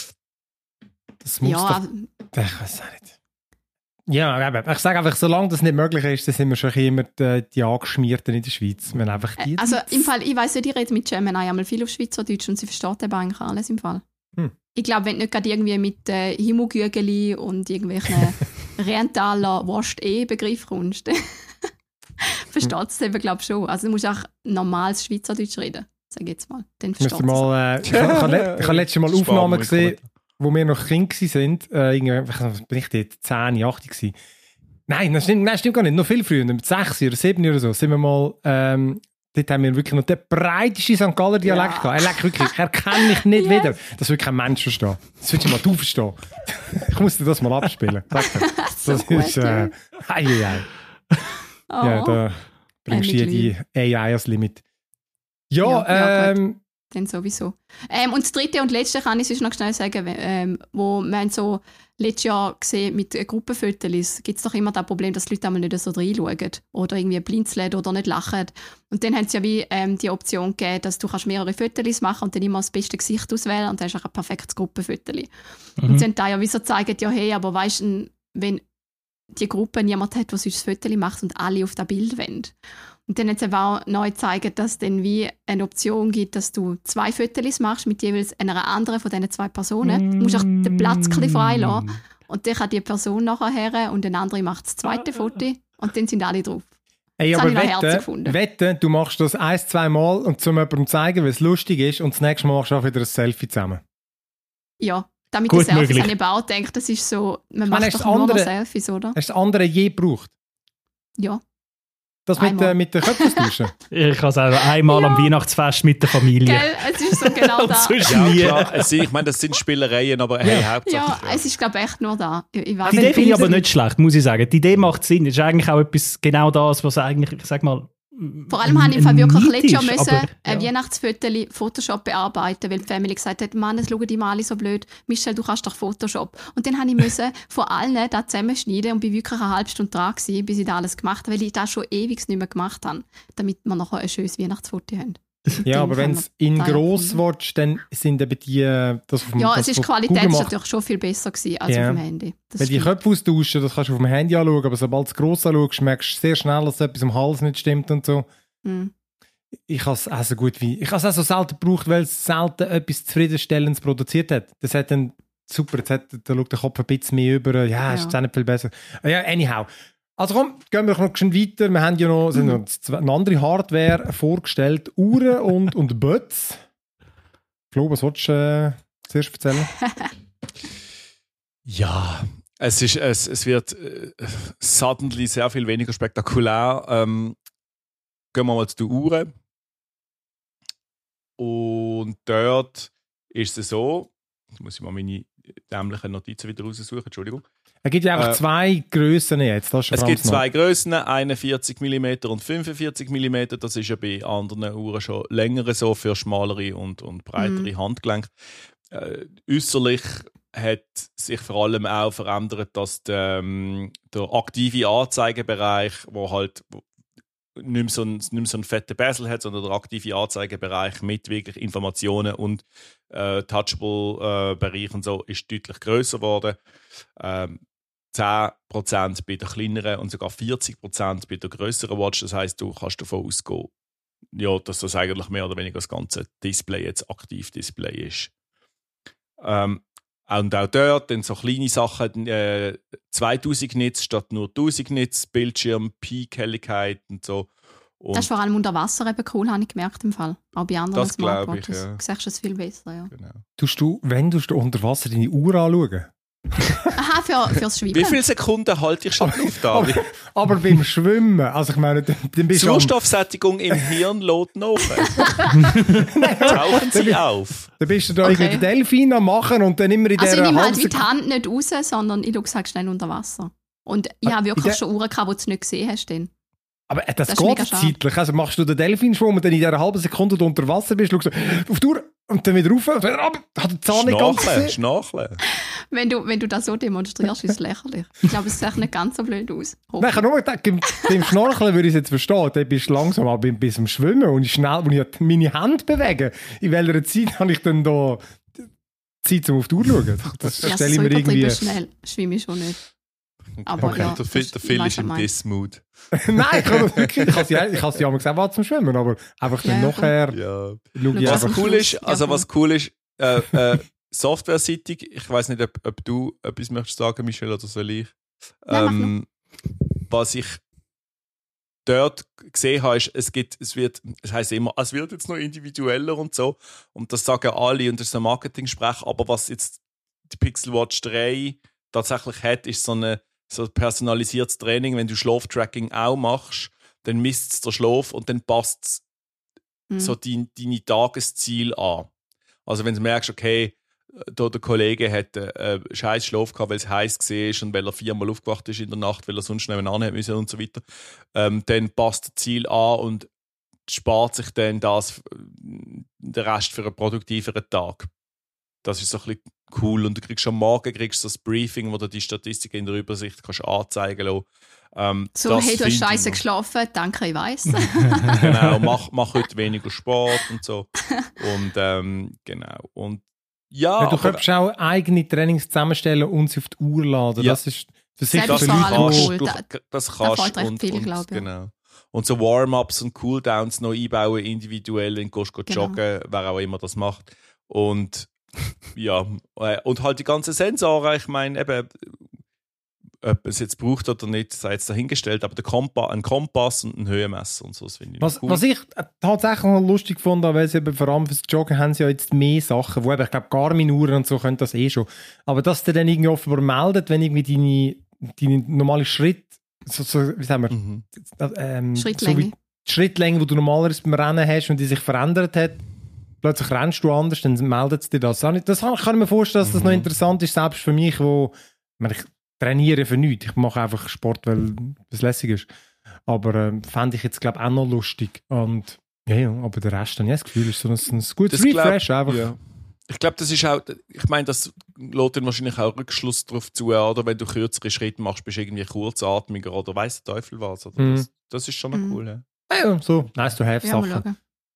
Das muss Ja, doch... Ich weiß auch nicht. Ja, eben. Ich sage einfach, solange das nicht möglich ist, dann sind wir schon immer die, die Angeschmierten in der Schweiz. Wir haben einfach die, also im Fall, ich weiss ja, die reden mit Gemini einmal viel auf Schweizerdeutsch und sie versteht eben eigentlich alles im Fall. Hm. Ich glaube, wenn du nicht gerade irgendwie mit äh, Himmelgügeli und irgendwelchen Rentaler Wurst-E-Begriff kommst, dann versteht es eben, glaube ich, schon. Also du musst auch normales Schweizerdeutsch reden, sag ich jetzt mal. Dann Müsste versteht es. mal, äh, ich habe ich habe ich habe letztes Mal Sparen Aufnahmen wir gesehen, Kommentar. wo wir noch Kinder waren. Äh, irgendwie, bin ich dort zehn, acht gewesen. Nein, das stimmt, nein, stimmt gar nicht. Noch viel früher, mit sechs oder sieben oder so, sind wir mal... Ähm, dort haben wir wirklich noch den breitesten Sankt Galler Dialekt Ja. gehabt. Er leckt wirklich, er kennt mich nicht Yes. wieder. Das will kein Mensch verstehen. Das willst du mal du verstehen. Ich muss dir das mal abspielen. Sag dir. So Das gut, ist... Äh, ei, ei, ei. Oh. Ja, da bringst du Emily. die A I als Limit. Ja, Ja, ja, ähm... Dann sowieso. Ähm, und das dritte und letzte kann ich sonst noch schnell sagen, ähm, wo wir haben so letztes Jahr gesehen mit äh, Gruppenfotos, gibt es doch immer das Problem, dass die Leute einmal nicht so reinschauen oder irgendwie blinzeln oder nicht lachen. Und dann haben sie ja wie ähm, die Option gegeben, dass du kannst mehrere Fotos machen und dann immer das beste Gesicht auswählen und dann hast du auch ein perfektes Gruppenfoto. Mhm. Und sie haben da ja wie so gezeigt, ja hey, aber weißt du, wenn die Gruppe niemand hat, der sonst das Foto macht und alle auf das Bild wollen. Und dann hat es auch neu gezeigt, dass es dann wie eine Option gibt, dass du zwei Fotos machst mit jeweils einer anderen von diesen zwei Personen. Du musst auch den Platz ein bisschen freilassen. Und dann kann die Person nachher her und der andere macht das zweite Foto und dann sind alle drauf. Ey, Das aber habe ich noch herzig wette, gefunden. wette, du machst das ein, zwei Mal und zum jemandem zeigen, wie es lustig ist und das nächste Mal machst du auch wieder ein Selfie zusammen. Ja, damit Gut die Selfies möglich. habe ich auch gedacht, das ist so, man meine, macht hast doch du nur noch andere- Selfies, oder? Hast du das andere je gebraucht? Ja. Das mit, Einmal. äh, mit den Köpfen tauschen? Ich habe es auch einmal Ja. am Weihnachtsfest mit der Familie. Gell, es ist so genau Und da. sonst ja, nie. klar, also ich meine, das sind Spielereien, aber hey, Hauptsache. Ja, es ist glaube ich echt nur da. Ich, ich weiss Die Idee nicht, finde ich wie- aber nicht schlecht, muss ich sagen. Die Idee macht Sinn. Das ist eigentlich auch etwas genau das, was eigentlich, ich sag mal, Vor allem habe ich im Fall wirklich Neid letztes Jahr ist, müssen aber, ein ja. Weihnachtsfoto Photoshop bearbeiten, weil die Family gesagt hat, Mann, es schauen die mal alle so blöd. Michelle, du kannst doch Photoshop. Und dann habe ich müssen von allen das zusammenschneiden und bin wirklich eine halbe Stunde dran gewesen, bis ich das alles gemacht habe, weil ich das schon ewig nicht mehr gemacht habe, damit wir nachher ein schönes Weihnachtsfoto haben. Ja, Dann aber wenn können es in wir da gross erkunden. willst, dann sind eben die... äh, Das auf dem, Ja, das es ist, von die Qualität Google ist macht. natürlich schon viel besser gewesen als Ja. auf dem Handy. Das Weil die stimmt. Köpfe austauschen, das kannst du auf dem Handy anschauen, aber sobald du es gross anschaust, merkst du sehr schnell, dass etwas am Hals nicht stimmt und so. Mhm. Ich habe es auch so gut wie... Ich habe es auch so selten gebraucht, weil es selten etwas Zufriedenstellendes produziert hat. Das hat dann... Super, jetzt hat, da schaut der Kopf ein bisschen mehr über. Ja, ist Ja. jetzt auch nicht viel besser. Ja, anyhow. Also komm, gehen wir noch schon weiter. Wir haben ja noch, sind noch zwei- eine andere Hardware vorgestellt. Uhren und, und Bötz. Flo, was willst du äh, zuerst erzählen? Ja, es, ist, es, es wird äh, suddenly sehr viel weniger spektakulär. Ähm, gehen wir mal zu den Uhren. Und dort ist es so, jetzt muss ich mal meine dämlichen Notizen wieder raussuchen, Entschuldigung. Es gibt ja einfach Äh, zwei Grössen jetzt. Das ist Es vor gibt allem zwei Grössen, einundvierzig Millimeter und fünfundvierzig Millimeter. Das ist ja bei anderen Uhren schon länger so für schmalere und, und breitere Mhm. Handgelenke. Äh, äußerlich hat sich vor allem auch verändert, dass der, ähm, der aktive Anzeigebereich, wo halt wo nicht mehr, so ein, nicht mehr so einen fetten Bezel hat, sondern der aktive Anzeigebereich mit wirklich Informationen und äh, Touchable-Bereich und so ist deutlich grösser geworden. Ähm, zehn Prozent bei der kleineren und sogar vierzig Prozent bei der grösseren Watch. Das heisst, du kannst davon ausgehen, ja, dass das eigentlich mehr oder weniger das ganze Display jetzt Aktiv-Display ist. Ähm, und auch dort dann so kleine Sachen, äh, zweitausend Nits statt nur tausend Nits, Bildschirm, Peak-Helligkeit und so. Und Das ist vor allem unter Wasser eben cool, habe ich gemerkt im Fall. Auch bei anderen Das glaub ich, Smartwatches ja. siehst du es viel besser. Ja. genau. Tust du, wenn du unter Wasser deine Uhr anschauen? Aha, für, fürs Schwimmen. Wie viele Sekunden halte ich schon die Luft an? Aber, aber beim Schwimmen, also ich meine, dann, dann bist du am- Sauerstoffsättigung im Hirn lädt nach. Tauchen Sie auf. dann bist du da Okay. irgendwie den Delfin am machen und dann immer in Also ich dieser nehme halt halben wie die Sekunde- Hand nicht raus, sondern ich schaue halt schnell unter Wasser. Und ich Ah, habe in wirklich der- schon Uhren gehabt, die du nicht gesehen hast. Dann. Aber äh, das, Das ist geht mega schade. zeitlich. Also machst du den Delfinschwimmen und dann in dieser halben Sekunde, du unter Wasser bist, schaust du auf die Uhr und dann wieder rauf und wieder runter. Hat der Zahn nicht ganz Schnarcheln, gesehen. schnarcheln. Wenn du, wenn du das so demonstrierst, ist es lächerlich. Ich glaube, es sieht nicht ganz so blöd aus. Nein, ich habe nur gedacht, beim, beim Schnorcheln würde ich es jetzt verstehen. Dann bist du langsam, aber beim, bis zum Schwimmen und ich schnell, und ich meine Hand bewege, in welcher Zeit habe ich dann da Zeit, um auf die Uhr zu schauen? Das Ja, stelle so ich mir irgendwie... übertrieben schnell schwimme ich schon nicht. Aber Okay. ja, der Phil, das- der ich Phil weiss, ist im was du Diss-Mood. Nein, ich kann das wirklich, ich habe sie, ich habe sie einmal gesagt, war zum Schwimmen, aber einfach dann Ja, nachher Ja. schaue ich Ja, Was einfach... zum cool Schluss. ist, also Ja, was cool ist, äh, äh, softwareseitig, ich weiß nicht, ob, ob du etwas möchtest sagen, Michelle, oder soll ich? Ja, mach Ähm, was ich dort gesehen habe, ist, es gibt, es wird, es heisst immer, es wird jetzt noch individueller und so. Und das sagen alle und das ist ein Marketing-Sprech. Aber was jetzt die Pixel Watch drei tatsächlich hat, ist so ein so personalisiertes Training. Wenn du Schlaftracking auch machst, dann misst es den Schlaf und dann passt es Mhm. so dein, deine Tagesziel an. Also wenn du merkst, okay, da der Kollege hat einen äh, scheiß Schlaf gehabt, weil es heiß war und weil er viermal aufgewacht ist in der Nacht, weil er sonst nebenan hat müssen und so weiter, ähm, dann passt das Ziel an und spart sich dann das, den Rest für einen produktiveren Tag. Das ist so ein bisschen cool. Und du kriegst am Morgen kriegst du das Briefing, wo du die Statistiken in der Übersicht kannst anzeigen lassen. Ähm, So, das hey, du hast finde ich scheiße noch- geschlafen, danke, ich weiss. Genau, mach, mach heute weniger Sport und so. Und ähm, genau. Und ja, Ja, du aber könntest auch eigene Trainings zusammenstellen und sie auf die Uhr laden. Ja. Das ist für Das sicher ist für vor Leute, allem die- cool. du, Da- das da kannst fällt recht und, viel, und, glaub ich. genau. Und so Warm-ups und Cooldowns noch einbauen, individuell, wenn du gehst, gehst Genau. joggen, wer auch immer das macht. Und ja, äh, und halt die ganzen Sensoren, ich meine, eben, ob es jetzt braucht oder nicht, sei jetzt dahingestellt, aber der Kompa ein Kompass und ein Höhenmesser und so, das finde ich Was, cool. was ich äh, tatsächlich noch lustig fand, weil sie eben vor allem fürs Joggen haben sie ja jetzt mehr Sachen, wo eben, ich glaube, Garmin-Uhren und so können das eh schon. Aber dass der dann irgendwie offenbar meldet, wenn irgendwie deine, deine normale Schritt, so, so, wie sagen wir, Mhm. ähm, Schrittlänge. So wie die Schrittlänge, die du normalerweise beim Rennen hast und die sich verändert hat, plötzlich rennst du anders, dann meldet es dir das. Das kann ich mir vorstellen, dass das noch interessant ist, selbst für mich, wo ich, meine, ich trainiere für nichts. Ich mache einfach Sport, weil es lässig ist. Aber ähm, fände ich jetzt, glaube ich, auch noch lustig. Und ja, ja, aber der Rest, dann ja, das Gefühl ist so ein, ein gutes Das glaub- Refresh einfach. Ja. Ich glaube, das ist auch, ich meine, das lässt dann wahrscheinlich auch Rückschluss darauf zu, oder wenn du kürzere Schritte machst, bist du irgendwie kurzatmiger oder weiss der Teufel was. Oder Mhm. das, das ist schon mal Mhm. cool. Ja. Ja, ja, so nice to have Ja, mal Sachen. schauen.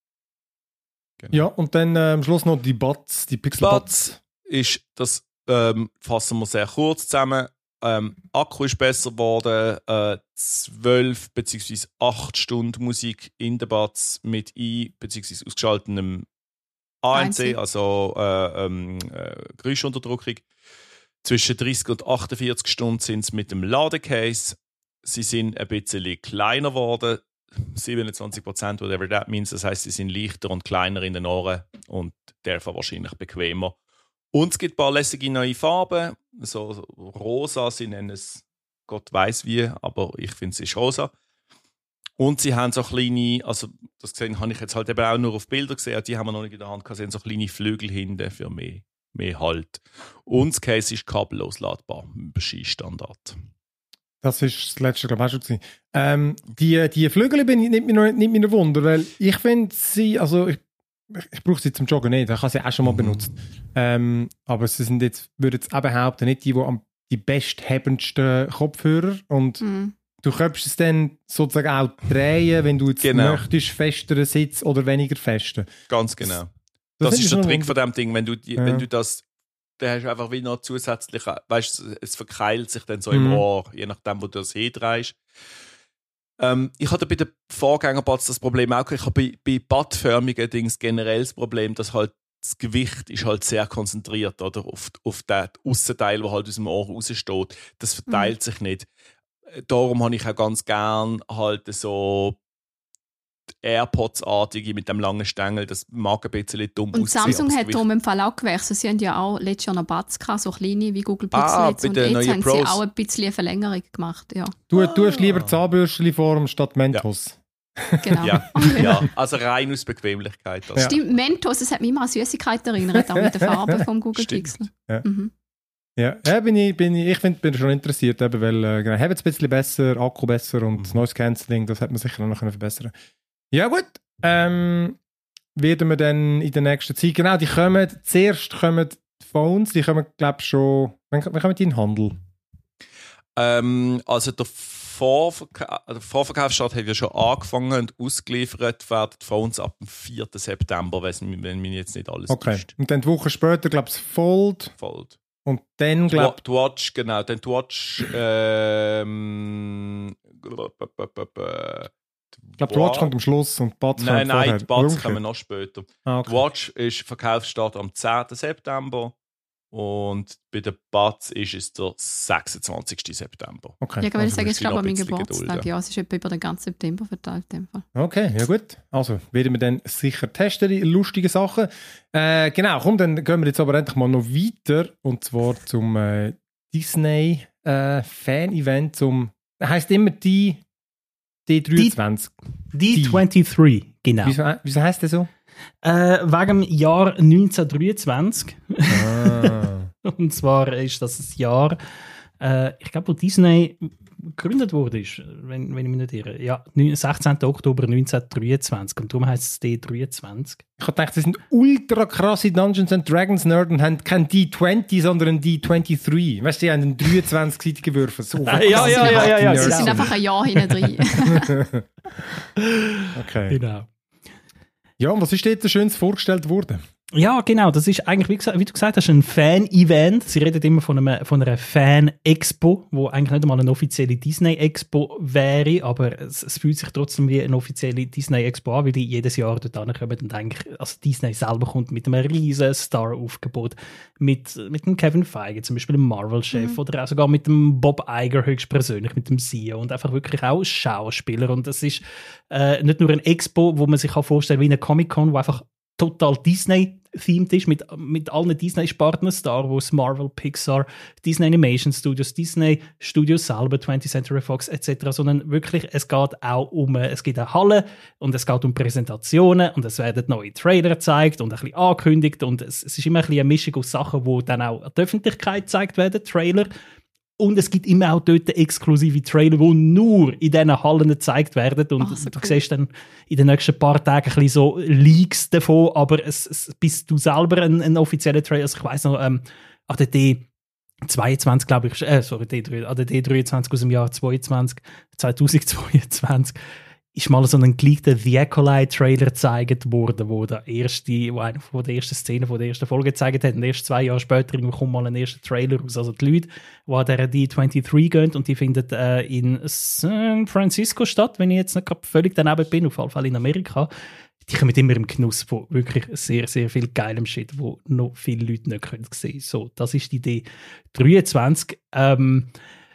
Genau. Ja, und dann äh, am Schluss noch die Bots, die Pixel Bots. Bots ist, das ähm, fassen wir sehr kurz zusammen. Ähm, Akku ist besser geworden, äh, zwölf bzw. acht Stunden Musik in den Bots mit ein- bzw. ausgeschaltetem A N C, A N C. also äh, ähm, äh, Geräuschunterdrückung. Zwischen dreißig und achtundvierzig Stunden sind es mit dem Ladecase. Sie sind ein bisschen kleiner geworden, siebenundzwanzig Prozent, whatever that means. Das heisst, sie sind leichter und kleiner in den Ohren und dafür wahrscheinlich bequemer. Und es gibt ein paar lässige neue Farben, so rosa, sie nennen es Gott weiß wie, aber ich finde es ist rosa. Und sie haben so kleine, also das gesehen habe ich jetzt halt eben auch nur auf Bilder gesehen, die haben wir noch nicht in der Hand gehabt, sie haben so kleine Flügel hinten für mehr, mehr Halt. Und das Case ist kabellos ladbar, mit dem Skistandard. Das ist das letzte, glaube ich, auch schon gewesen. Ähm, die, die Flügel bin ich nicht mehr, nicht mehr Wunder, weil ich finde sie, also ich, ich, ich brauche sie zum Joggen nicht, ich habe sie auch schon mal Mhm. benutzt. Ähm, aber sie sind jetzt, würde jetzt auch behaupten, nicht die, die am die besthebendsten Kopfhörer und Mhm. du könntest es dann sozusagen auch drehen, wenn du jetzt Genau. möchtest, festeren Sitz oder weniger festen. Ganz genau. Das Das, finde ist ich der schon Trick ein- von dem Ding, wenn du, die, Ja. wenn du das, dann hast du einfach wie noch zusätzlich, weißt du, es verkeilt sich dann so im Mhm. Ohr, je nachdem, wo du das hindrehst. Ähm, ich hatte bei den Vorgängerpads das Problem auch, ich habe bei, bei badförmigen Dings generell das Problem, dass halt das Gewicht ist halt sehr konzentriert, oder, auf, auf den Aussenteil, der halt aus dem Ohr raussteht. Das verteilt sich nicht. Darum habe ich auch ganz gern halt so AirPods-artige mit dem langen Stängel, das mag ein bisschen dumm Und aussehen. Samsung aber das hat darum im Fall auch gewechselt. Sie haben ja auch letztes Jahr noch Buds gehabt, so kleine wie Google Pixel Ah, jetzt. bei Und den jetzt neuen haben Pros. sie auch ein bisschen eine Verlängerung gemacht. Ja, Du, du hast lieber Zahnbürstenform statt Mentos. genau. Ja, ja, also rein aus Bequemlichkeit. Also. Ja. Stimmt, Mentos, das hat mich immer an Süßigkeit erinnert, auch mit der Farbe vom Google Stimmt. Pixel. Ja. Mhm. Ja, ja bin ich, bin ich, ich find, bin schon interessiert, eben, weil äh, genau, haben jetzt ein bisschen besser, Akku besser und das Noise Cancelling, das hat man sicher noch verbessern können. Ja gut, ähm, werden wir dann in der nächsten Zeit, genau, die kommen, zuerst kommen die Phones, die kommen, glaube ich, schon, wann, wann kommen die in den Handel? Ähm, also der, Vorverka der Vorverkaufsstart hat ja schon angefangen und ausgeliefert werden die Phones ab dem vierten September, wenn mich jetzt nicht alles Okay, täuscht. und dann die Woche später, glaube ich, das Fold Fold. und dann, Die glaube Wa- die Watch, genau. Dann die Watch. Ähm, ich, glaub, die Watch kommt am Schluss und die Buds Nein, kommt vorher. nein, die Buds Umgekehrt. kommen noch später. Ah, Die okay. Watch ist Verkaufsstart am zehnten September und bei den Buds ist es der sechsundzwanzigsten September. Okay. Ja, ich würde also, sagen, es ist bisschen glaube ich mein ein bisschen Geburtstag. gedulden. Ja, es ist etwa über den ganzen September verteilt. In dem Fall. Okay, ja gut. Also, werden wir dann sicher testen, die lustigen Sachen. Äh, genau, komm, dann gehen wir jetzt aber endlich mal noch weiter. Und zwar zum äh, Disney-Fan-Event, zum, heisst immer die D dreiundzwanzig. D Die. dreiundzwanzig, genau. Wieso, wieso heisst der so? Äh, wegen dem Jahr neunzehnhundertdreiundzwanzig. Ah. Und zwar ist das das Jahr, äh, ich glaube, wo Disney gegründet wurde, ist, wenn, wenn ich mich nicht irre. Ja, sechzehnten Oktober neunzehnhundertdreiundzwanzig. Und darum heisst es D dreiundzwanzig. Ich habe gedacht, das sind ultra krasse Dungeons and Dragons Nerd und haben kein D zwanzig, sondern ein D dreiundzwanzig. Weißt du, die haben einen dreiundzwanzig-seitigen Würfel. So Ja, ja, ja, ja, ja, Sie genau. sind einfach ein Jahr hinten drin. Okay. Genau. Ja, und was ist dort Schönes vorgestellt worden? Ja, genau. Das ist eigentlich, wie, gesagt, wie du gesagt hast, ein Fan-Event. Sie reden immer von, einem, von einer Fan-Expo, wo eigentlich nicht einmal eine offizielle Disney-Expo wäre, aber es, es fühlt sich trotzdem wie eine offizielle Disney-Expo an, weil die jedes Jahr dort ankommen und eigentlich, also Disney selber kommt mit einem riesen Star-Aufgebot, mit, mit dem Kevin Feige, zum Beispiel dem Marvel-Chef, Mhm. oder auch sogar mit dem Bob Iger höchstpersönlich, mit dem C E O und einfach wirklich auch Schauspieler. Und das ist äh, nicht nur eine Expo, wo man sich kann vorstellen wie eine Comic-Con, wo einfach total Disney-themed ist, mit, mit allen Disney-Partnern, Star Wars, Marvel, Pixar, Disney Animation Studios, Disney Studios selber, twentieth Century Fox et cetera, sondern wirklich, es geht auch um, es gibt eine Halle und es geht um Präsentationen und es werden neue Trailer gezeigt und ein bisschen angekündigt und es, es ist immer ein bisschen eine Mischung aus Sachen, die dann auch an die Öffentlichkeit gezeigt werden, Trailer. Und es gibt immer auch dort exklusive Trailer, die nur in diesen Hallen gezeigt werden. Und Ach, so du cool. siehst dann in den nächsten paar Tagen ein bisschen so Leaks davon, aber es, es, bis du selber einen, einen offiziellen Trailer, also ich weiss noch, ähm, an der D zweiundzwanzig, glaube ich, äh, sorry, D drei, an der D dreiundzwanzig aus dem Jahr zweiundzwanzig, zweitausendzweiundzwanzig, ist mal so ein geleakter The Acolyte-Trailer gezeigt worden, wo der erste, wo eine von der ersten Szene von der ersten Folge gezeigt hat. Und erst zwei Jahre später kommt mal ein erster Trailer raus. Also die Leute, die an dieser D dreiundzwanzig gehen, und die findet äh, in San Francisco statt, wenn ich jetzt nicht gerade völlig daneben bin, auf jeden Fall in Amerika. Die kommen immer im Genuss von wirklich sehr, sehr viel geilem Shit, wo noch viele Leute nicht können sehen. So, das ist die D dreiundzwanzig. Ähm,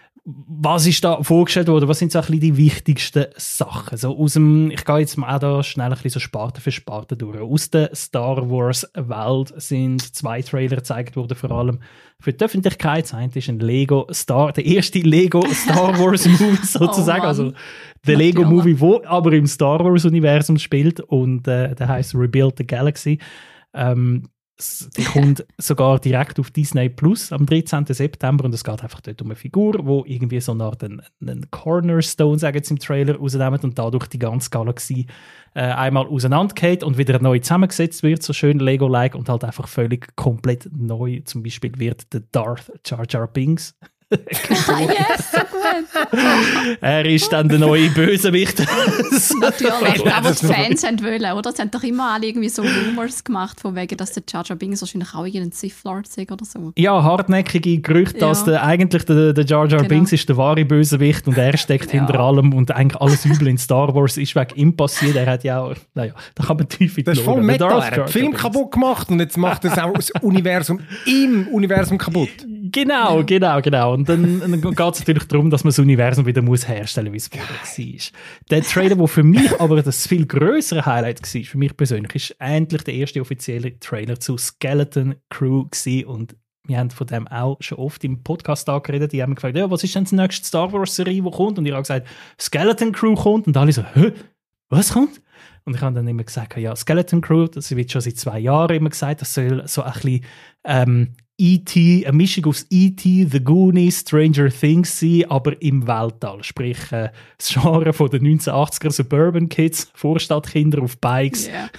Was ist da vorgestellt worden? Was sind so ein bisschen die wichtigsten Sachen? So aus dem, ich gehe jetzt mal auch da schnell ein bisschen so Sparte für Sparte durch. Aus der Star Wars Welt sind zwei Trailer gezeigt worden, vor allem für die Öffentlichkeit. Das eine ist ein Lego Star, der erste Lego Star Wars Movie sozusagen. Oh Mann. also der Lego Movie, der aber im Star Wars Universum spielt und äh, der heißt Rebuild the Galaxy. Ähm, Die kommt sogar direkt auf Disney Plus am dreizehnten September und es geht einfach dort um eine Figur, die irgendwie so eine Art einen, einen Cornerstone, sagen sie im Trailer, rausnehmen und dadurch die ganze Galaxie äh, einmal auseinandergeht und wieder neu zusammengesetzt wird, so schön Lego-like und halt einfach völlig komplett neu. Zum Beispiel wird der Darth Jar Jar Binks Yes, so gut. er ist dann der neue Bösewicht. Natürlich, aber die Fans haben wollen, oder? Sie haben doch immer alle irgendwie so Rumors gemacht, von wegen, dass der Jar Jar Binks wahrscheinlich auch irgendein Sith Lord ist oder so. Ja, hartnackige Gerüchte, Ja. dass der, eigentlich der, der Jar Jar Genau. Binks ist der wahre Bösewicht und er steckt Ja. hinter allem und eigentlich alles Übel in Star Wars ist wegen ihm passiert. Er hat ja auch, naja, da kann man tief in die Das ist voll Lore. Meta. Der Er Darth hat Jar den Film Jar Binks. kaputt gemacht und jetzt macht er auch das Universum im Universum kaputt. Genau, Ja. genau, genau. Und dann, dann geht es natürlich darum, dass man das Universum wieder muss herstellen muss, wie es vorher war. Der Trailer, der für mich aber das viel größere Highlight war, für mich persönlich, ist endlich der erste offizielle Trailer zu Skeleton Crew gewesen. Und wir haben von dem auch schon oft im Podcast da geredet. Die haben mich gefragt, ja, was ist denn die nächste Star Wars-Serie, die kommt? Und ich habe gesagt, Skeleton Crew kommt. Und alle so, hä? Was kommt? Und ich habe dann immer gesagt, ja, Skeleton Crew, das wird schon seit zwei Jahren immer gesagt, das soll so ein bisschen ähm, E T, eine Mischung aus E T, The Goonies, Stranger Things sein, aber im Weltall. Sprich, äh, das Genre von den neunzehnhundertachtziger Suburban Kids, Vorstadtkinder auf Bikes. Yeah.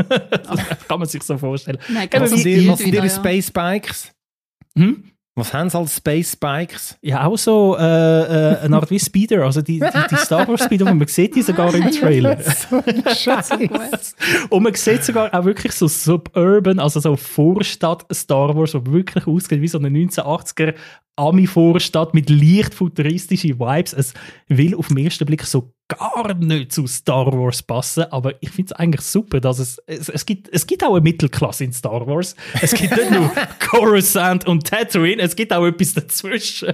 Das kann man sich so vorstellen. Nein, Eben Was wie- sind die, was sind wieder, die ja. Space Bikes? Hm? Was haben sie als Space Bikes? Ja, auch so äh, äh, eine Art wie Speeder, also die, die, die Star Wars Speeder, und man sieht die sogar im Trailer. Scheiße. Und man sieht sogar auch wirklich so Suburban, also so Vorstadt-Star Wars, wo wirklich aussieht wie so eine neunzehnhundertachtziger Ami-Vorstadt mit leicht futuristischen Vibes. Es will auf den ersten Blick so gar nicht zu Star Wars passen, aber ich finde es eigentlich super, dass es, es, es, gibt, es gibt auch eine Mittelklasse in Star Wars. Es gibt nicht nur Coruscant und Tatooine, es gibt auch etwas dazwischen.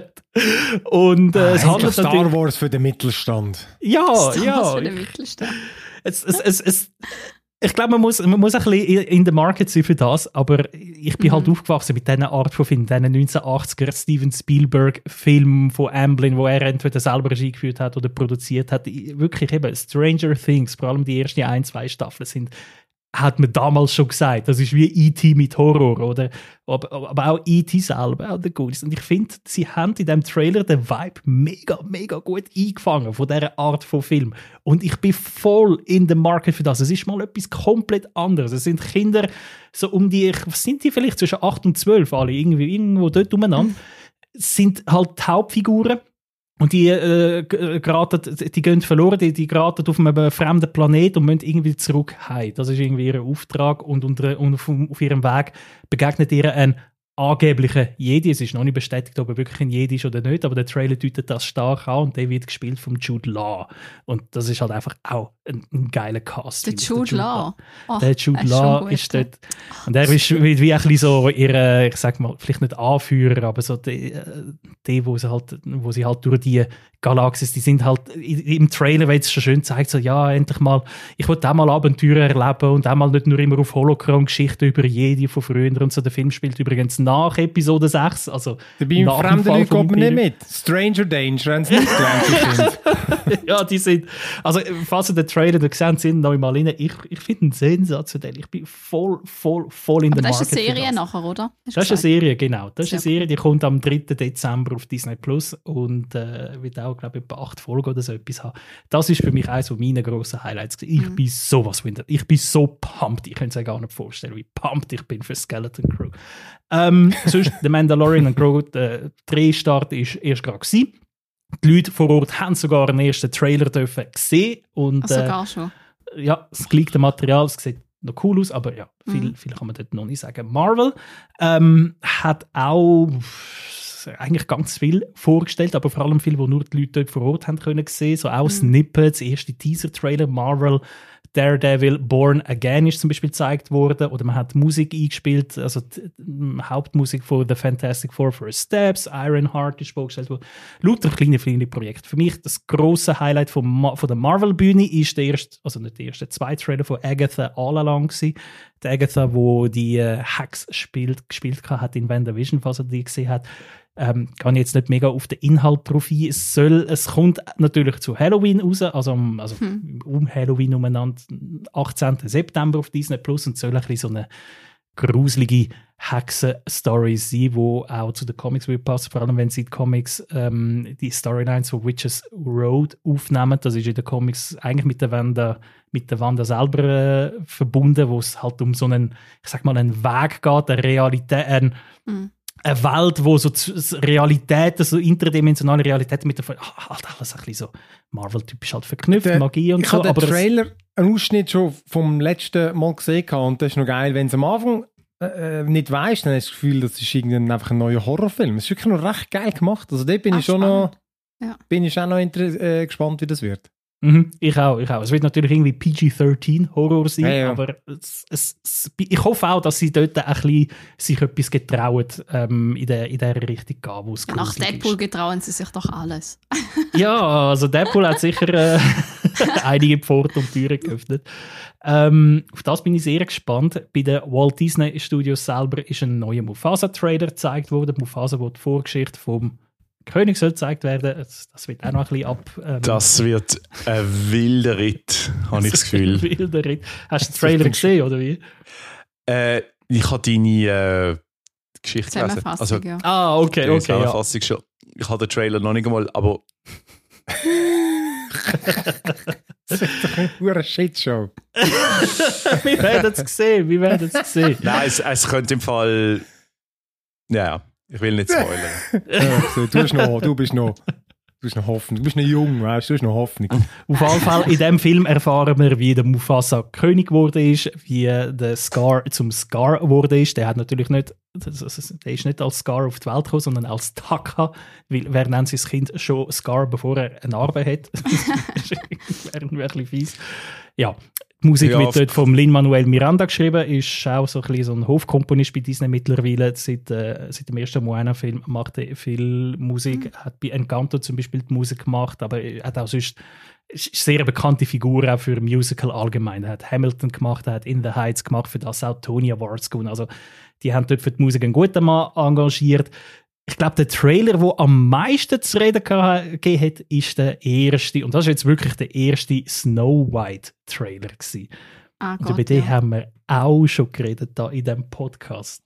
Und äh, es Ah, handelt Star natürlich... Wars für den Mittelstand. Ja, Star ja. Wars für den Mittelstand. Es, es, es, es, ich glaube, man muss, man muss ein bisschen in der Market sein für das, aber ich bin Mhm. halt aufgewachsen mit dieser Art von Film, diesen neunzehnhundertachtziger Steven Spielberg-Film von Amblin, wo er entweder selber Regie geführt hat oder produziert hat. Wirklich eben Stranger Things, vor allem die ersten ein, zwei Staffeln sind, hat man damals schon gesagt, das ist wie E T mit Horror, oder? Aber, aber auch E T selber, auch der Goonies. Und ich finde, sie haben in diesem Trailer den Vibe mega, mega gut eingefangen von dieser Art von Film. Und ich bin voll in der Market für das. Es ist mal etwas komplett anderes. Es sind Kinder so um die, was sind die vielleicht, zwischen acht und zwölf alle, irgendwie, irgendwo dort umeinander, sind halt die Hauptfiguren. Und die, äh, g- geraten, die gehen verloren, die, die geraten auf einem fremden Planet und müssen irgendwie zurück heim. Das ist irgendwie ihr Auftrag. Und, unter, und auf, auf ihrem Weg begegnet ihr ein angeblichen Jedi. Es ist noch nicht bestätigt, ob er wirklich ein Jedi ist oder nicht, aber der Trailer deutet das stark an und der wird gespielt von Jude Law. Und das ist halt einfach auch ein, ein geiler Cast. Der finde ich, Jude Law. Oh, Der Jude er ist Law schon gut, ist ja. dort. Und er ist wie, wie ein bisschen so ihre, ich sag mal, vielleicht nicht Anführer, aber so die, äh, die wo sie halt, wo sie halt durch die Galaxis, die sind halt im Trailer, weil es schon schön zeigt, so, ja, endlich mal, ich will auch mal Abenteuer erleben und auch mal nicht nur immer auf Hologramm-Geschichten über Jedi von früher und so. Der Film spielt übrigens nach Episode sechs, also Dabei nach dem fremden Fall Leute vom kommt man nicht Imperium. mit. Stranger Danger haben sie nicht gelernt, die Kinder. Ja, die sind, also falls ihr den Trailer da gesehen sind, noch mal rein, ich, ich finde ihn sensationell. Ich bin voll, voll, voll in Aber der das ist Market eine für Serie das. nachher, oder? Hast du Das ist eine gesagt? Serie, genau. Das ist eine Sehr Serie, die kommt am dritten Dezember auf Disney Plus und äh, wird auch, glaube ich, etwa acht Folgen oder so etwas haben. Das ist für mich eines meiner grossen Highlights. Ich Mhm. bin sowas von, ich bin so pumped. Ich könnte es mir gar nicht vorstellen, wie pumped ich bin für Skeleton Crew. Ähm, sonst, The Mandalorian und Grogu, der Drehstart ist erst gerade gewesen. Die Leute vor Ort haben sogar einen ersten Trailer dürfen sehen und Ach, sogar äh, schon. ja, das geleakte Material, es sieht noch cool aus, aber ja, viel, Mhm. viel kann man dort noch nicht sagen. Marvel ähm, hat auch eigentlich ganz viel vorgestellt, aber vor allem viel, wo nur die Leute dort vor Ort haben können sehen. So auch Mhm. Snippets, erste Teaser-Trailer, Marvel, Daredevil, Born Again ist zum Beispiel gezeigt worden, oder man hat Musik eingespielt, also die die Hauptmusik von The Fantastic Four First Steps, Ironheart ist vorgestellt worden. Lauter kleine, kleine Projekte. Für mich das grosse Highlight von, Ma- von der Marvel-Bühne ist der erste, also nicht der erste, der zweite Trailer von Agatha All Along gewesen. Die Agatha, wo die äh, Hex spielt, gespielt hat in WandaVision, falls er die gesehen hat. Ähm, kann ich jetzt nicht mega auf den Inhalt drauf ein. Es, soll, es kommt natürlich zu Halloween raus, also, um- also Hm. um Halloween umeinander, achtzehnten September auf Disney Plus, und soll ein bisschen so eine gruselige Hexen-Story sein, die auch zu den Comics wird passen, vor allem wenn sie die Comics, ähm, die Storylines von Witches Road aufnehmen. Das ist in den Comics eigentlich mit der Wanda, mit der Wanda selber äh, verbunden, wo es halt um so einen, ich sag mal, einen Weg geht, eine Realität, ein, Mhm. eine Welt, wo so z- Realitäten, so interdimensionale Realitäten mit der, ah, halt alles ein bisschen so Marvel-typisch halt verknüpft, Der- Magie und Ich so. habe den Aber es- Trailer, einen Ausschnitt schon vom letzten Mal gesehen gehabt, und das ist noch geil, wenn es am Anfang äh, nicht weisst, dann hast du das Gefühl, das ist irgendein, einfach ein neuer Horrorfilm. Es ist wirklich noch recht geil gemacht. Also dort bin Ah, ich schon noch, spannend. Ja. bin ich auch noch inter- äh, gespannt, wie das wird. Mhm, ich auch, ich auch. Es wird natürlich irgendwie P G dreizehn Horror sein, Ja, ja. aber es, es, es, ich hoffe auch, dass sie dort ein bisschen sich etwas getrauen, ähm, in der in der Richtung gehen, wo es Nach gruselig Deadpool ist. getrauen sie sich doch alles. Ja, also Deadpool hat sicher äh, einige Pforten und Türen geöffnet. Ähm, auf das bin ich sehr gespannt. Bei den Walt Disney Studios selber ist ein neuer Mufasa-Trailer gezeigt worden. Mufasa, wo die Vorgeschichte vom König soll gezeigt werden. Das, das wird auch noch ein bisschen ab. Ähm, Das wird ein wilder Ritt, habe ich das Gefühl. wilder Ritt. Hast du den Trailer gesehen, oder wie? Äh, ich habe deine äh, Geschichte gelesen. Zusammenfassung, Also, ja. Ah, okay, die okay. Ja. Zusammenfassung schon. Ich habe den Trailer noch nicht einmal, aber Das ist doch eine pure Shitshow. Wir werden es sehen, wir werden es sehen. nein, es, es könnte im Fall. Ja, ich will nicht spoilern. Ja, so, du, hast noch, du bist noch, du bist noch Hoffnung. Du bist noch jung, weißt du, du hast noch Hoffnung. Auf jeden Fall, in diesem Film erfahren wir, wie der Mufasa König geworden ist, wie der Scar zum Scar geworden ist. Der hat natürlich nicht, das- das- der ist nicht als Scar auf die Welt gekommen, sondern als Taka. Weil, wer nennt sein Kind schon Scar, bevor er eine Narbe hat? Das wäre wirklich fies. Ja, die Musik Ja, wird dort vom Lin-Manuel Miranda geschrieben, ist auch so ein, bisschen so ein Hofkomponist bei Disney mittlerweile. Seit, äh, seit dem ersten Moana-Film macht er viel Musik, hat bei Encanto zum Beispiel die Musik gemacht, aber er hat auch sonst ist eine sehr bekannte Figur auch für Musical allgemein. Er hat Hamilton gemacht, er hat In the Heights gemacht, für das auch Tony Awards gewonnen. Also die haben dort für die Musik einen guten Mann engagiert. Ich glaube, der Trailer, der am meisten zu reden geha- gegeben hat, ist der erste, und das ist jetzt wirklich der erste Snow White-Trailer gewesen. Ah, Und Gott, über den ja. haben wir auch schon geredet, da in diesem Podcast.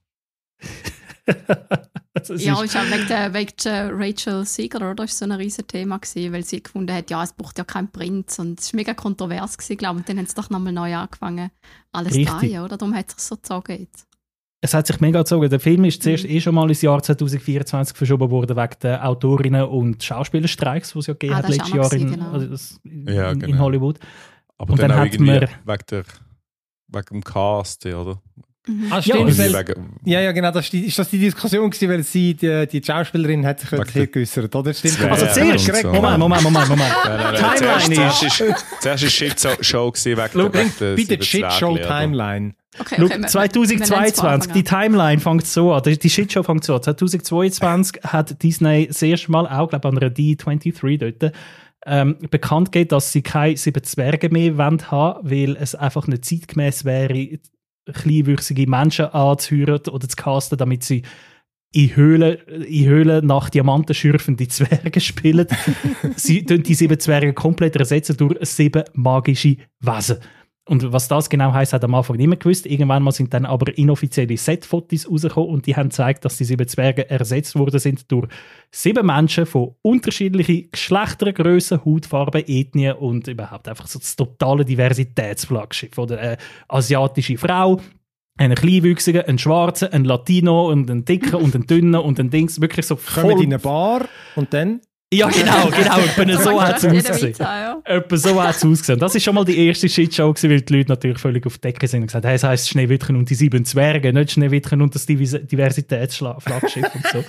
Also es Ja, ist- ist auch wegen der, wegen der Rachel Ziegler, oder? Das war so ein riesen Thema gewesen, weil sie gefunden hat, ja, es braucht ja keinen Prinz. Und es war mega kontrovers gewesen, glaube ich. Und dann haben sie doch nochmal neu angefangen, alles Richtig. drei, oder? Darum hat es sich so gezogen jetzt. Es hat sich mega gezogen. Der Film ist zuerst eh schon mal ins Jahr zwanzig vierundzwanzig verschoben worden wegen der Autorinnen- und Schauspielerstreiks, die es ja gegeben Ah, hat das ist letztes auch noch Jahr in, gewesen, genau. also das, in, Ja, in genau. Hollywood. Aber Und dann, dann auch hat irgendwie man- wegen, der, wegen dem Cast, oder? Ah, Ja, stimmt. und Irgendwie weil, wegen, ja, ja, genau. Das ist, die, ist das die Diskussion gewesen, weil sie, die, die Schauspielerin hat sich Wegen hier geäußert, oder? Stimmt. Zwerg Also Ja, zuerst, und so. Moment, Moment, Moment, Moment. Nein, nein, nein. Timeline Zuerst, ist- zuerst ist zuerst ist Shit-Show gewesen wegen Schau, der, wegen der bitte die sieben Shitshow Zwergli, oder? Timeline. Okay, Schau, okay, wir- wir- wir zwanzig zweiundzwanzig, nennen die es von Anfang Timeline fängt so an. Die- Die Shitshow fängt so an. zwanzig zweiundzwanzig hat Disney das erste Mal auch, glaube ich, an einer D dreiundzwanzig dort, ähm, bekannt gegeben, dass sie keine sieben Zwerge mehr wollen haben, weil es einfach nicht zeitgemäß wäre, kleinwüchsige Menschen anzuhören oder zu casten, damit sie in Höhlen, in Höhlen nach Diamanten schürfende Zwerge spielen. Sie tun die sieben Zwerge komplett ersetzen durch sieben magische Wesen. Und was das genau heisst, hat am Anfang niemand gewusst. Irgendwann mal sind dann aber inoffizielle Set-Fotos rausgekommen und die haben gezeigt, dass die sieben Zwerge ersetzt worden sind durch sieben Menschen von unterschiedlichen Geschlechtern, Grössen, Hautfarben, Ethnien und überhaupt einfach so das totale Diversitätsflaggschiff. Oder eine asiatische Frau, einen Kleinwüchsigen, einen Schwarzen, einen Latino und einen Dicken und einen Dünnen und einen Dings. Wirklich so Kommen in voll... eine Bar und dann? Ja, genau, genau. Etwa so hat es Jeder ausgesehen. weiter, ja. Etwa so hat es ausgesehen. Das war schon mal die erste Shitshow gewesen, weil die Leute natürlich völlig auf die Decke sind und gesagt haben, hey, es heisst Schneewittchen und die sieben Zwerge, nicht Schneewittchen und das Divis- Diversitätsflaggschiff und so.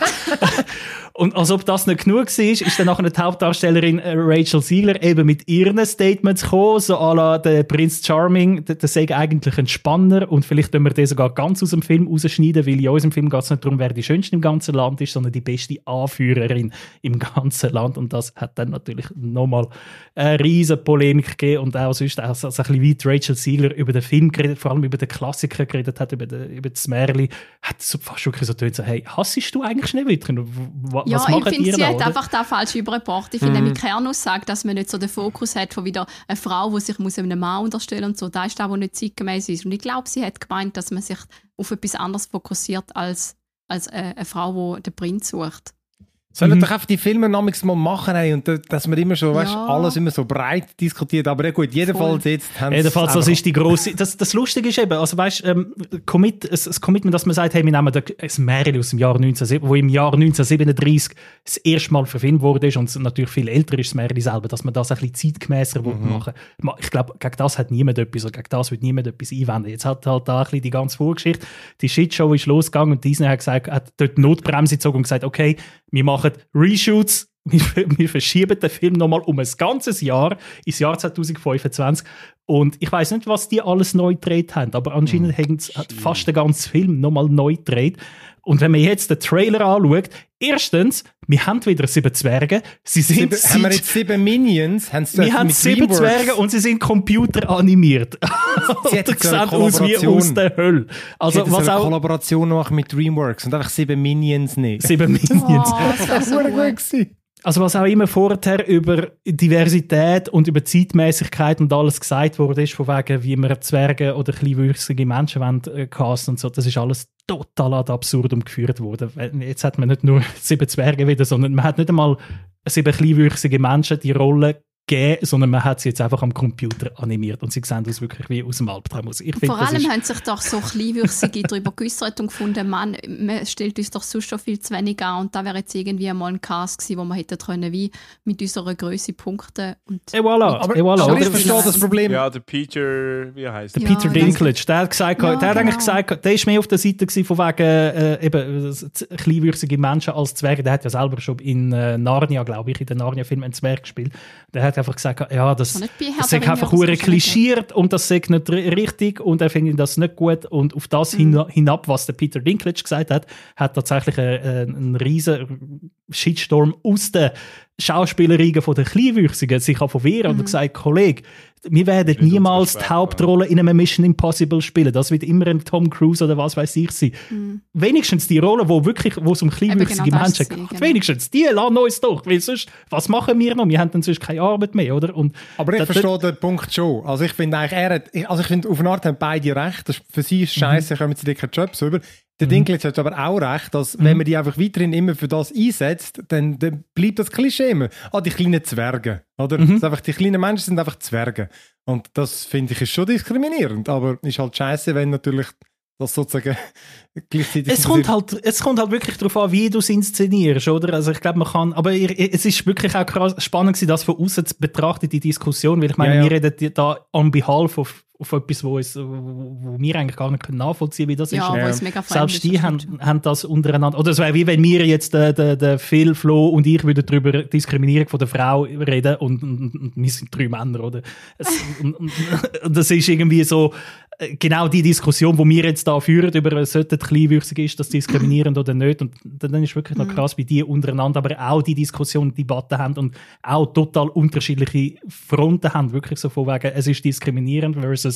Und als ob das nicht genug war, ist dann nachher die Hauptdarstellerin äh, Rachel Ziegler eben mit ihren Statements gekommen, so à la der Prince Charming, der, der sei eigentlich ein Spanner und vielleicht können wir den sogar ganz aus dem Film rausschneiden, weil in unserem Film geht es nicht darum, wer die schönste im ganzen Land ist, sondern die beste Anführerin im ganzen Land. Und das hat dann natürlich nochmal eine riesige Polemik gegeben und auch sonst auch so, so ein bisschen wie die Rachel Ziegler über den Film geredet, vor allem über den Klassiker geredet hat, über, den, über das Märchen, hat so fast schon so getönt, so, hey, hassest du eigentlich Schneewittchen? W- Ja, Was ich macht finde, ihr sie da, hat oder? einfach da falsch übergebracht. Ich finde nämlich Kernaussage, dass man nicht so den Fokus hat von wieder eine Frau, die sich muss einem Mann unterstellen und so. Das ist das, was nicht zeitgemäß ist. Und ich glaube, sie hat gemeint, dass man sich auf etwas anderes fokussiert als, als äh, eine Frau, die den Prinz sucht. Sollen Mhm. doch einfach die Filme namens mal machen, ey, und da- dass man immer so, weißt, Ja. alles immer so breit diskutiert. Aber ja gut, jedenfalls Voll. jetzt haben sie Jedenfalls, das einfach- ist die grosse. Das, das Lustige ist eben, also weißt, ähm, Commit, das, das Commitment, dass man sagt, hey, wir nehmen ein Märchen aus dem Jahr neunzehn, wo im Jahr neunzehnhundertsiebenunddreißig das erste Mal verfilmt wurde ist und natürlich viel älter ist das Märchen selber, dass man das ein bisschen zeitgemäßer mhm. machen will. Ich glaube, gegen das hat niemand etwas, oder gegen das wird niemand etwas einwenden. Jetzt hat halt da ein bisschen die ganze Vorgeschichte, die Shitshow ist losgegangen und Disney hat gesagt, hat dort die Notbremse gezogen und gesagt, okay, wir machen Reshoots wir, wir verschieben den Film nochmal um ein ganzes Jahr, ins Jahr zwanzig fünfundzwanzig. Und ich weiss nicht, was die alles neu gedreht haben, aber anscheinend haben sie fast den ganzen Film nochmal neu gedreht. Und wenn man jetzt den Trailer anschaut, erstens, wir haben wieder sieben Zwerge. Sie sind sieben, haben wir jetzt sieben Minions? Wir haben sieben Dreamworks. Zwerge und sie sind computeranimiert. Sie hätten sehen aus wie aus der Hölle. Also, was eine auch Kollaboration noch mit Dreamworks und einfach sieben Minions nicht. Sieben Minions. Oh, das wäre so gut. Also was auch immer vorher über Diversität und über Zeitmäßigkeit und alles gesagt wurde, ist von wegen, wie man Zwerge oder kleinwüchsige Menschen wollen, äh, casten und so, das ist alles total ad absurdum geführt worden. Jetzt hat man nicht nur sieben Zwerge wieder, sondern man hat nicht einmal sieben kleinwüchsige Menschen die Rolle gegeben, sondern man hat sie jetzt einfach am Computer animiert und sie sehen das wirklich wie aus dem Albtraum aus. Ich find, Vor allem ist haben sich doch so Kleinwüchsige darüber geäussert und gefunden, Mann, man stellt uns doch sonst schon viel zu wenig an und da wäre jetzt irgendwie einmal ein Cast gewesen, wo man hätte können, wie mit unserer Größe punkten. Und et voilà, aber, et voilà. aber ich verstehe das Problem. Ja, der Peter, wie heißt Der der? Ja, Peter das- Dinklage, der hat, gesagt, Ja, der hat eigentlich genau. gesagt, der ist mehr auf der Seite gewesen von wegen äh, eben äh, kleinwüchsige Menschen als Zwerge. Der hat ja selber schon in äh, Narnia, glaube ich, in den Narnia-Film einen Zwerg gespielt. Der hat einfach gesagt, ja, das, So nicht bei Herr das der ist Ringe, einfach aber hure das ist nicht klischiert und das ist nicht ri- richtig und er findet das nicht gut und auf das hin, hinab, was der Peter Dinklage gesagt hat, hat tatsächlich einen, einen riesen Shitstorm aus der Schauspielerinnen von den Kleinwüchsigen sich von wehren und gesagt, Kollege, wir werden uns niemals die beschweren, Hauptrolle in einem Mission Impossible spielen. Das wird immer ein Tom Cruise oder was weiß ich sein. Wenigstens die Rolle, wo wirklich, wo es um kleinwüchsige genau das Menschen ist sie, geht. genau. Wenigstens die lassen uns doch. Weil sonst, was machen wir noch? Wir haben dann sonst keine Arbeit mehr, oder? Und Aber ich das- verstehe den Punkt schon. Also ich finde eigentlich, er hat, ich- also ich finde, auf eine Art haben beide recht. Das ist, für sie ist scheiße, kommen sie dir keine Jobs über. Der Dinklage hat aber auch recht, dass wenn man die einfach weiterhin immer für das einsetzt, dann, dann bleibt das Klischee immer. Ah, die kleinen Zwerge. Oder? Das ist einfach, die kleinen Menschen sind einfach Zwerge. Und das finde ich ist schon diskriminierend. Aber ist halt scheiße, wenn natürlich das sozusagen gleichzeitig... Es kommt, halt, es kommt halt wirklich darauf an, wie du es inszenierst, oder? Also ich glaube, man kann, aber ihr, es ist wirklich auch krass, spannend gewesen, das von außen zu betrachten, die Diskussion, weil ich meine, Ja, ja. wir reden da on behalf of, auf etwas, wo, es, wo, wo wir eigentlich gar nicht nachvollziehen können, wie das Ja, ist. wo Ja. es mega fremd Selbst ist, die das haben, stimmt. haben das untereinander. Oder es wäre wie wenn wir jetzt, der, der, der Phil, Flo und ich würden darüber Diskriminierung von der Frau reden und, und, und wir sind drei Männer, oder? Es, und, und, und das ist irgendwie so, äh, genau die Diskussion, die wir jetzt da führen, über sollte kleinwüchsig ist, das diskriminierend oder nicht. Und dann ist wirklich noch krass, wie die untereinander aber auch die Diskussion und Debatte haben und auch total unterschiedliche Fronten haben. Wirklich so von wegen, es ist diskriminierend versus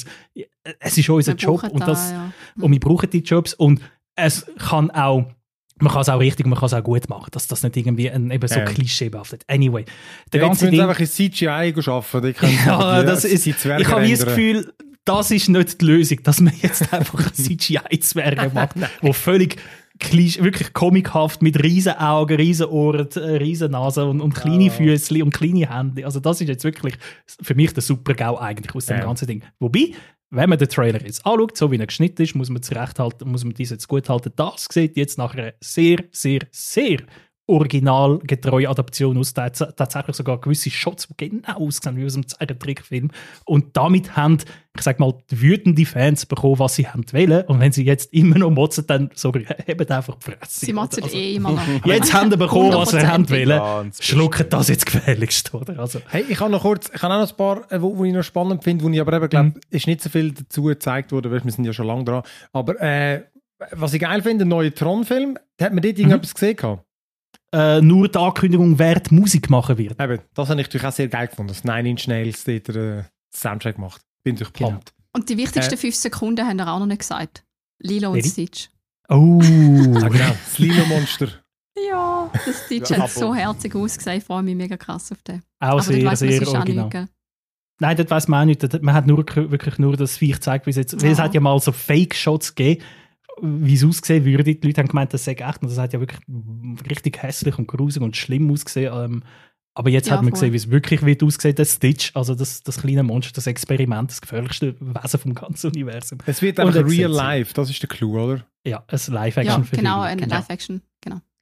es ist unser Wir Job brauchen und, da, das, ja. und wir brauchen die Jobs und es kann auch, man kann es auch richtig, man kann es auch gut machen, dass das nicht irgendwie ein, eben so Ja. Klischee behaftet. Anyway, der Ja, jetzt ganze müssen sie Ding, einfach in C G I arbeiten. Die können ja, die- das die ist, Zwerge ich habe wie das ändern. Gefühl, das ist nicht die Lösung, dass man jetzt einfach C G I-Zwerge macht, wo völlig klisch, wirklich comichaft mit riesen Augen, riesen Ohren, äh, riesen Nase und, und kleine Füße und kleine Hände. Also das ist jetzt wirklich für mich der Super-GAU eigentlich aus dem Ja. ganzen Ding. Wobei, wenn man den Trailer jetzt anschaut, so wie er geschnitten ist, muss man zurechthalten, muss man dies jetzt gut halten. Das sieht jetzt nach einer sehr, sehr, sehr originalgetreue Adaption aus. Da hat es tatsächlich sogar gewisse Shots, die genau aussehen wie aus einem Zeichentrickfilm. Und damit haben, ich sag mal, die wütende Fans bekommen, was sie haben wollen. Und wenn sie jetzt immer noch motzen, dann sorry, haben einfach die Fresse. Sie motzen Also, eh immer noch. Jetzt haben sie bekommen, was sie haben wollen. Ganz Schlucken das jetzt gefälligst, oder? Also, Hey, ich habe noch kurz, ich habe auch noch ein paar, äh, wo, wo ich noch spannend finde, wo ich aber eben glaube, ist nicht so viel dazu gezeigt worden, weil wir sind ja schon lange dran. Aber äh, was ich geil finde, der neue Tron-Film, hat man dort irgendetwas gesehen gehabt? äh, nur die Ankündigung, wer die Musik machen wird. Eben, das habe ich natürlich auch sehr geil gefunden, dass Nine Inch Nails dort äh, das Soundtrack macht. Bin ich Genau. pumped. Und die wichtigsten Äh. fünf Sekunden haben wir auch noch nicht gesagt. Lilo und Welche? Stitch. Oh, Ah, genau, das Lilo-Monster. Ja, das Stitch Ja, hat aber- so herzig ausgesehen. Ich freue mich mega krass auf den. auch Aber dort sehr, weiss man sehr sonst auch original. nicht, gell? Nein, das weiss man auch nicht. Das- Man hat nur, wirklich nur das Viech gezeigt, wie es jetzt. Weil es Ja. hat ja mal so Fake-Shots gegeben, wie es aussehen würde. Die Leute haben gemeint, das sei echt. Und das hat ja wirklich richtig hässlich und grusig und schlimm ausgesehen. Ähm, aber jetzt Ja, hat man voll. gesehen, wie es wirklich wird aussehen, der Stitch, also das, das kleine Monster, das Experiment, das gefährlichste Wesen vom ganzen Universum. Es wird Und einfach er sieht real sie. life, das ist der Clou, oder? Ja, ein Ja, Live-Action für genau, Kinder. eine Live-Action. Genau.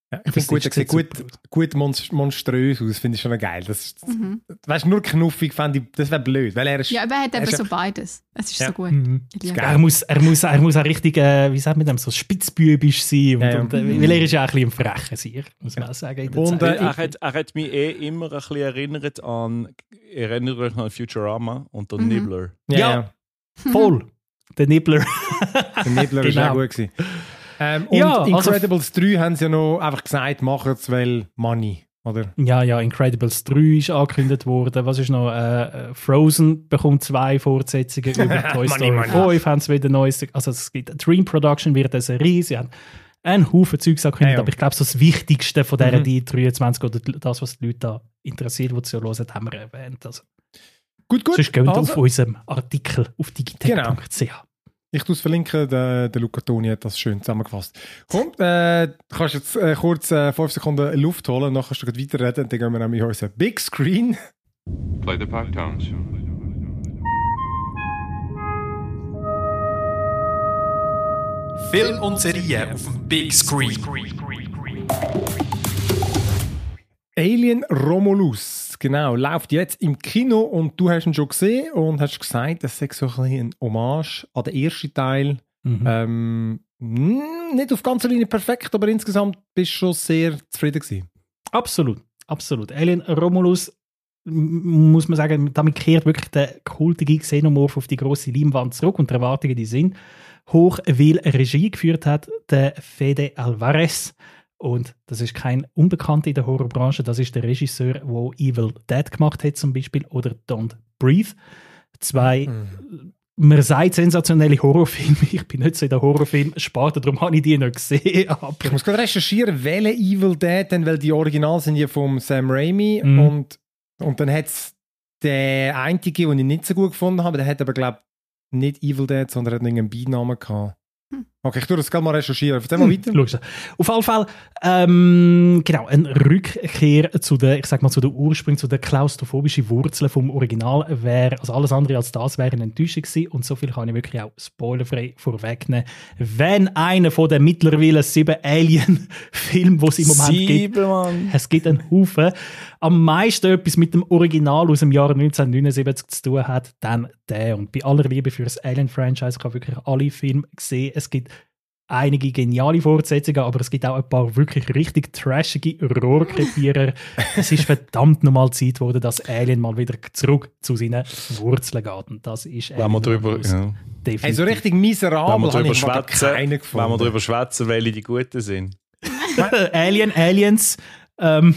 Ja, ich Das finde gut, ist er sieht gut, super. gut monst- monströs aus, finde ich schon geil. Das, Mhm. weißt du, nur knuffig fände ich, das wäre blöd, weil er ist... Ja, aber er hat er eben ist so ja- beides. Es ist Ja. so gut. Mhm. Ich liebe Er muss, er, muss, er muss auch richtig, äh, wie sagt man dem, so spitzbübisch sein. Und, Ja, ja. und, äh, weil er ist ja auch ein bisschen ein frecher Sier, muss man auch sagen. In der Und, Zeit. äh, er, hat, er hat mich eh immer ein bisschen erinnert an, erinnert euch an Futurama und den Mhm. Nibbler. Ja, Ja. ja. Voll. Der Nibbler. Der Nibbler ist Genau. auch gut gewesen. Ähm, und Ja, also- Incredibles drei haben sie ja noch einfach gesagt, machen es, weil Money, oder? Ja, ja, Incredibles drei ist angekündigt worden. Was ist noch? Äh, Frozen bekommt zwei Fortsetzungen über Toy Money, Story money. fünf, haben sie wieder Neues. Also es gibt Dream Production, wird eine Serie. Sie haben einen Haufen Zeugs angekündigt, Ja, ja. aber ich glaube, so das Wichtigste von dieser Mhm. D dreiundzwanzig oder das, was die Leute da interessiert, die sie hören, haben wir erwähnt. Also, Gut, gut. sonst geht Also, auf unserem Artikel auf digitech punkt c h. ich tue es verlinken, der, der Luca Toni hat das schön zusammengefasst. Komm, äh, du kannst jetzt äh, kurz äh, fünf Sekunden Luft holen, dann kannst du gleich weiterreden und dann gehen wir nämlich in unseren Big Screen. Play the five tones. Film und Serie auf dem Big Screen. Alien Romulus, genau, läuft jetzt im Kino und du hast ihn schon gesehen und hast gesagt, das sei so ein bisschen ein Hommage an den ersten Teil. Mhm. Ähm, mh, nicht auf ganzer Linie perfekt, aber insgesamt bist du schon sehr zufrieden gewesen. Absolut, absolut. Alien Romulus, m- muss man sagen, damit kehrt wirklich der kultige Xenomorph auf die grosse Leinwand zurück und die Erwartungen die sind hoch, weil Regie geführt hat der Fede Alvarez. Und das ist kein Unbekannter in der Horrorbranche, das ist der Regisseur, der Evil Dead gemacht hat zum Beispiel oder Don't Breathe. Zwei, Mhm. man sagt sensationelle Horrorfilme, ich bin nicht so in der Horrorfilm-Sparte, darum habe ich die nicht gesehen. Aber Ich muss gerade recherchieren, welche Evil Dead, denn, weil die Original sind ja vom Sam Raimi Mhm. und, und dann hat es den einzigen, den ich nicht so gut gefunden habe, der hat aber, glaube ich, nicht Evil Dead, sondern hat irgendeinen Beinamen gehabt. Hm. Okay, ich tue das gerade mal recherchieren. Erzähl mal Hm, weiter. schau. Auf jeden Fall, ähm, genau, eine Rückkehr zu den, ich sag mal, zu den Ursprüngen, zu den klaustrophobischen Wurzeln vom Original wäre, also alles andere als das wäre eine Enttäuschung gewesen und so viel kann ich wirklich auch spoilerfrei vorwegnehmen. Wenn einer von den mittlerweile sieben Alien-Filmen, die es im Moment gibt, Sieben, Mann. es gibt einen Haufen, am meisten etwas mit dem Original aus dem Jahr neunzehnhundertneunundsiebzig zu tun hat, dann der. Und bei aller Liebe für das Alien-Franchise, ich habe wirklich alle Filme gesehen. Es gibt einige geniale Fortsetzungen, aber es gibt auch ein paar wirklich richtig trashige Rohrkrepierer. Es ist verdammt nochmal Zeit geworden, dass Alien mal wieder zurück zu seinen Wurzeln geht. Und das ist Wenn wir Alien drüber, Romulus. ja. Definitiv. Hey, so richtig Wenn miserabel wir habe drüber ich mal schwätzen, keinen wenn gefunden. wir drüber schwätzen, welche die Guten sind. Alien, Aliens, ähm,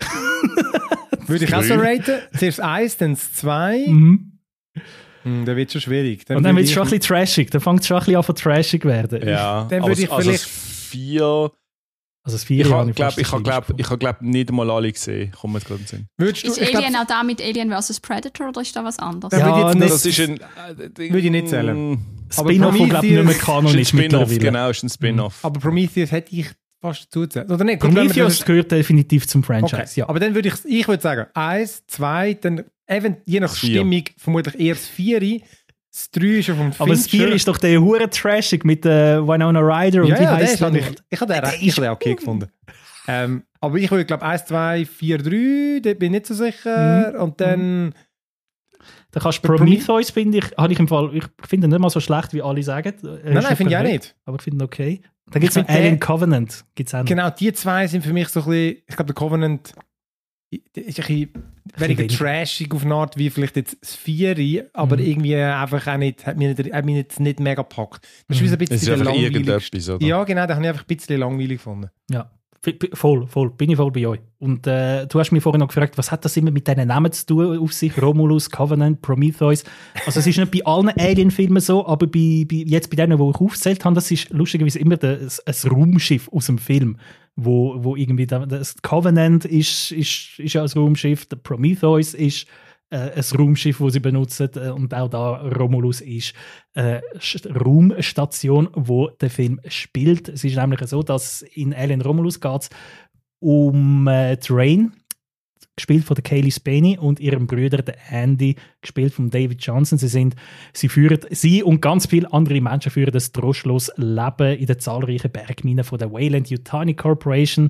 Würde ich auch so Drei. raten. Zuerst eins, dann das zwei. mhm. Hm, dann wird es schon schwierig. Und dann würde wird es ich- schon ein bisschen trashig. Dann fängt es schon ein bisschen an von trashig werden. Ja, Dann aber würde ich also vielleicht- das vier. Also das vier Ich Jahre habe, glaube fast ich, habe, das glaub, ich habe, glaub, nicht mal alle gesehen. Kommt mir jetzt gerade in den Sinn. Würdest du, Ist ich glaub, Alien auch da mit Alien versus Predator oder ist da was anderes? Ja, Ja, würde ich jetzt das nicht- Das ist ein. äh, Würde ich nicht zählen. Aber Spin-off, wo glaube ich nicht mehr Prometheus- Kanon ist ein ist Spin-off, mittlerweile. genau, ist ein Spin-off. aber Prometheus hätte ich fast zugezählt. Oder nicht? Gut, wenn wir Prometheus das- gehört definitiv zum Franchise, Okay. ja. Aber dann würde ich, ich würde sagen, eins, zwei, dann even, je nach Vier. Stimmung vermutlich eher das vier. Das drei ist ja vom Aber das vier ist doch der hure trashig mit äh, Winona Ryder und ja, wie ja, heisst das habe der ich, noch? ich habe den, Der ich ist- habe den okay gefunden. Ähm, aber ich würde, glaube eins, zwei, vier, drei, da bin ich nicht so sicher. Mhm. Und dann, Da kannst du Der Prometheus, finde ich, habe ich im Fall, ich finde ihn nicht mal so schlecht, wie alle sagen. Er ist nein, nein, finde ich auch perfekt, nicht. Aber ich finde ihn okay. Dann gibt es Ich noch finde Alien der- Covenant. Gibt's auch noch. Genau, die zwei sind für mich so ein bisschen, ich glaube, der Covenant ist ein bisschen weniger weniger. trashig auf eine Art wie vielleicht jetzt das vier, aber Mhm. irgendwie einfach auch nicht, hat mich nicht, hat mich jetzt nicht mega gepackt. Das ist wie so ein Es ist bisschen der einfach langweiligste. irgendetwas, oder? Ja, genau, da habe ich einfach ein bisschen langweilig gefunden. Ja, f- f- voll, voll, bin ich voll bei euch. Und äh, du hast mich vorhin noch gefragt, was hat das immer mit diesen Namen zu tun auf sich? Romulus, Covenant, Prometheus. Also es ist nicht bei allen Alien-Filmen so, aber bei, bei, jetzt bei denen, die ich aufgezählt habe, das ist lustigerweise immer das, ein Raumschiff aus dem Film. Wo, wo irgendwie da, das Covenant ist, ist, ist ja ein Raumschiff, der Prometheus ist äh, ein Raumschiff, das sie benutzen äh, und auch da Romulus ist eine Raumstation, wo der Film spielt. Es ist nämlich so, dass in Alien Romulus geht es um äh, Train, gespielt von der Kaylee Spaney und ihrem Bruder der Andy, gespielt von David Johnson. Sie sind, sie führen, sie und ganz viele andere Menschen führen das trostlos Leben in den zahlreichen Bergminen von der Wayland Yutani Corporation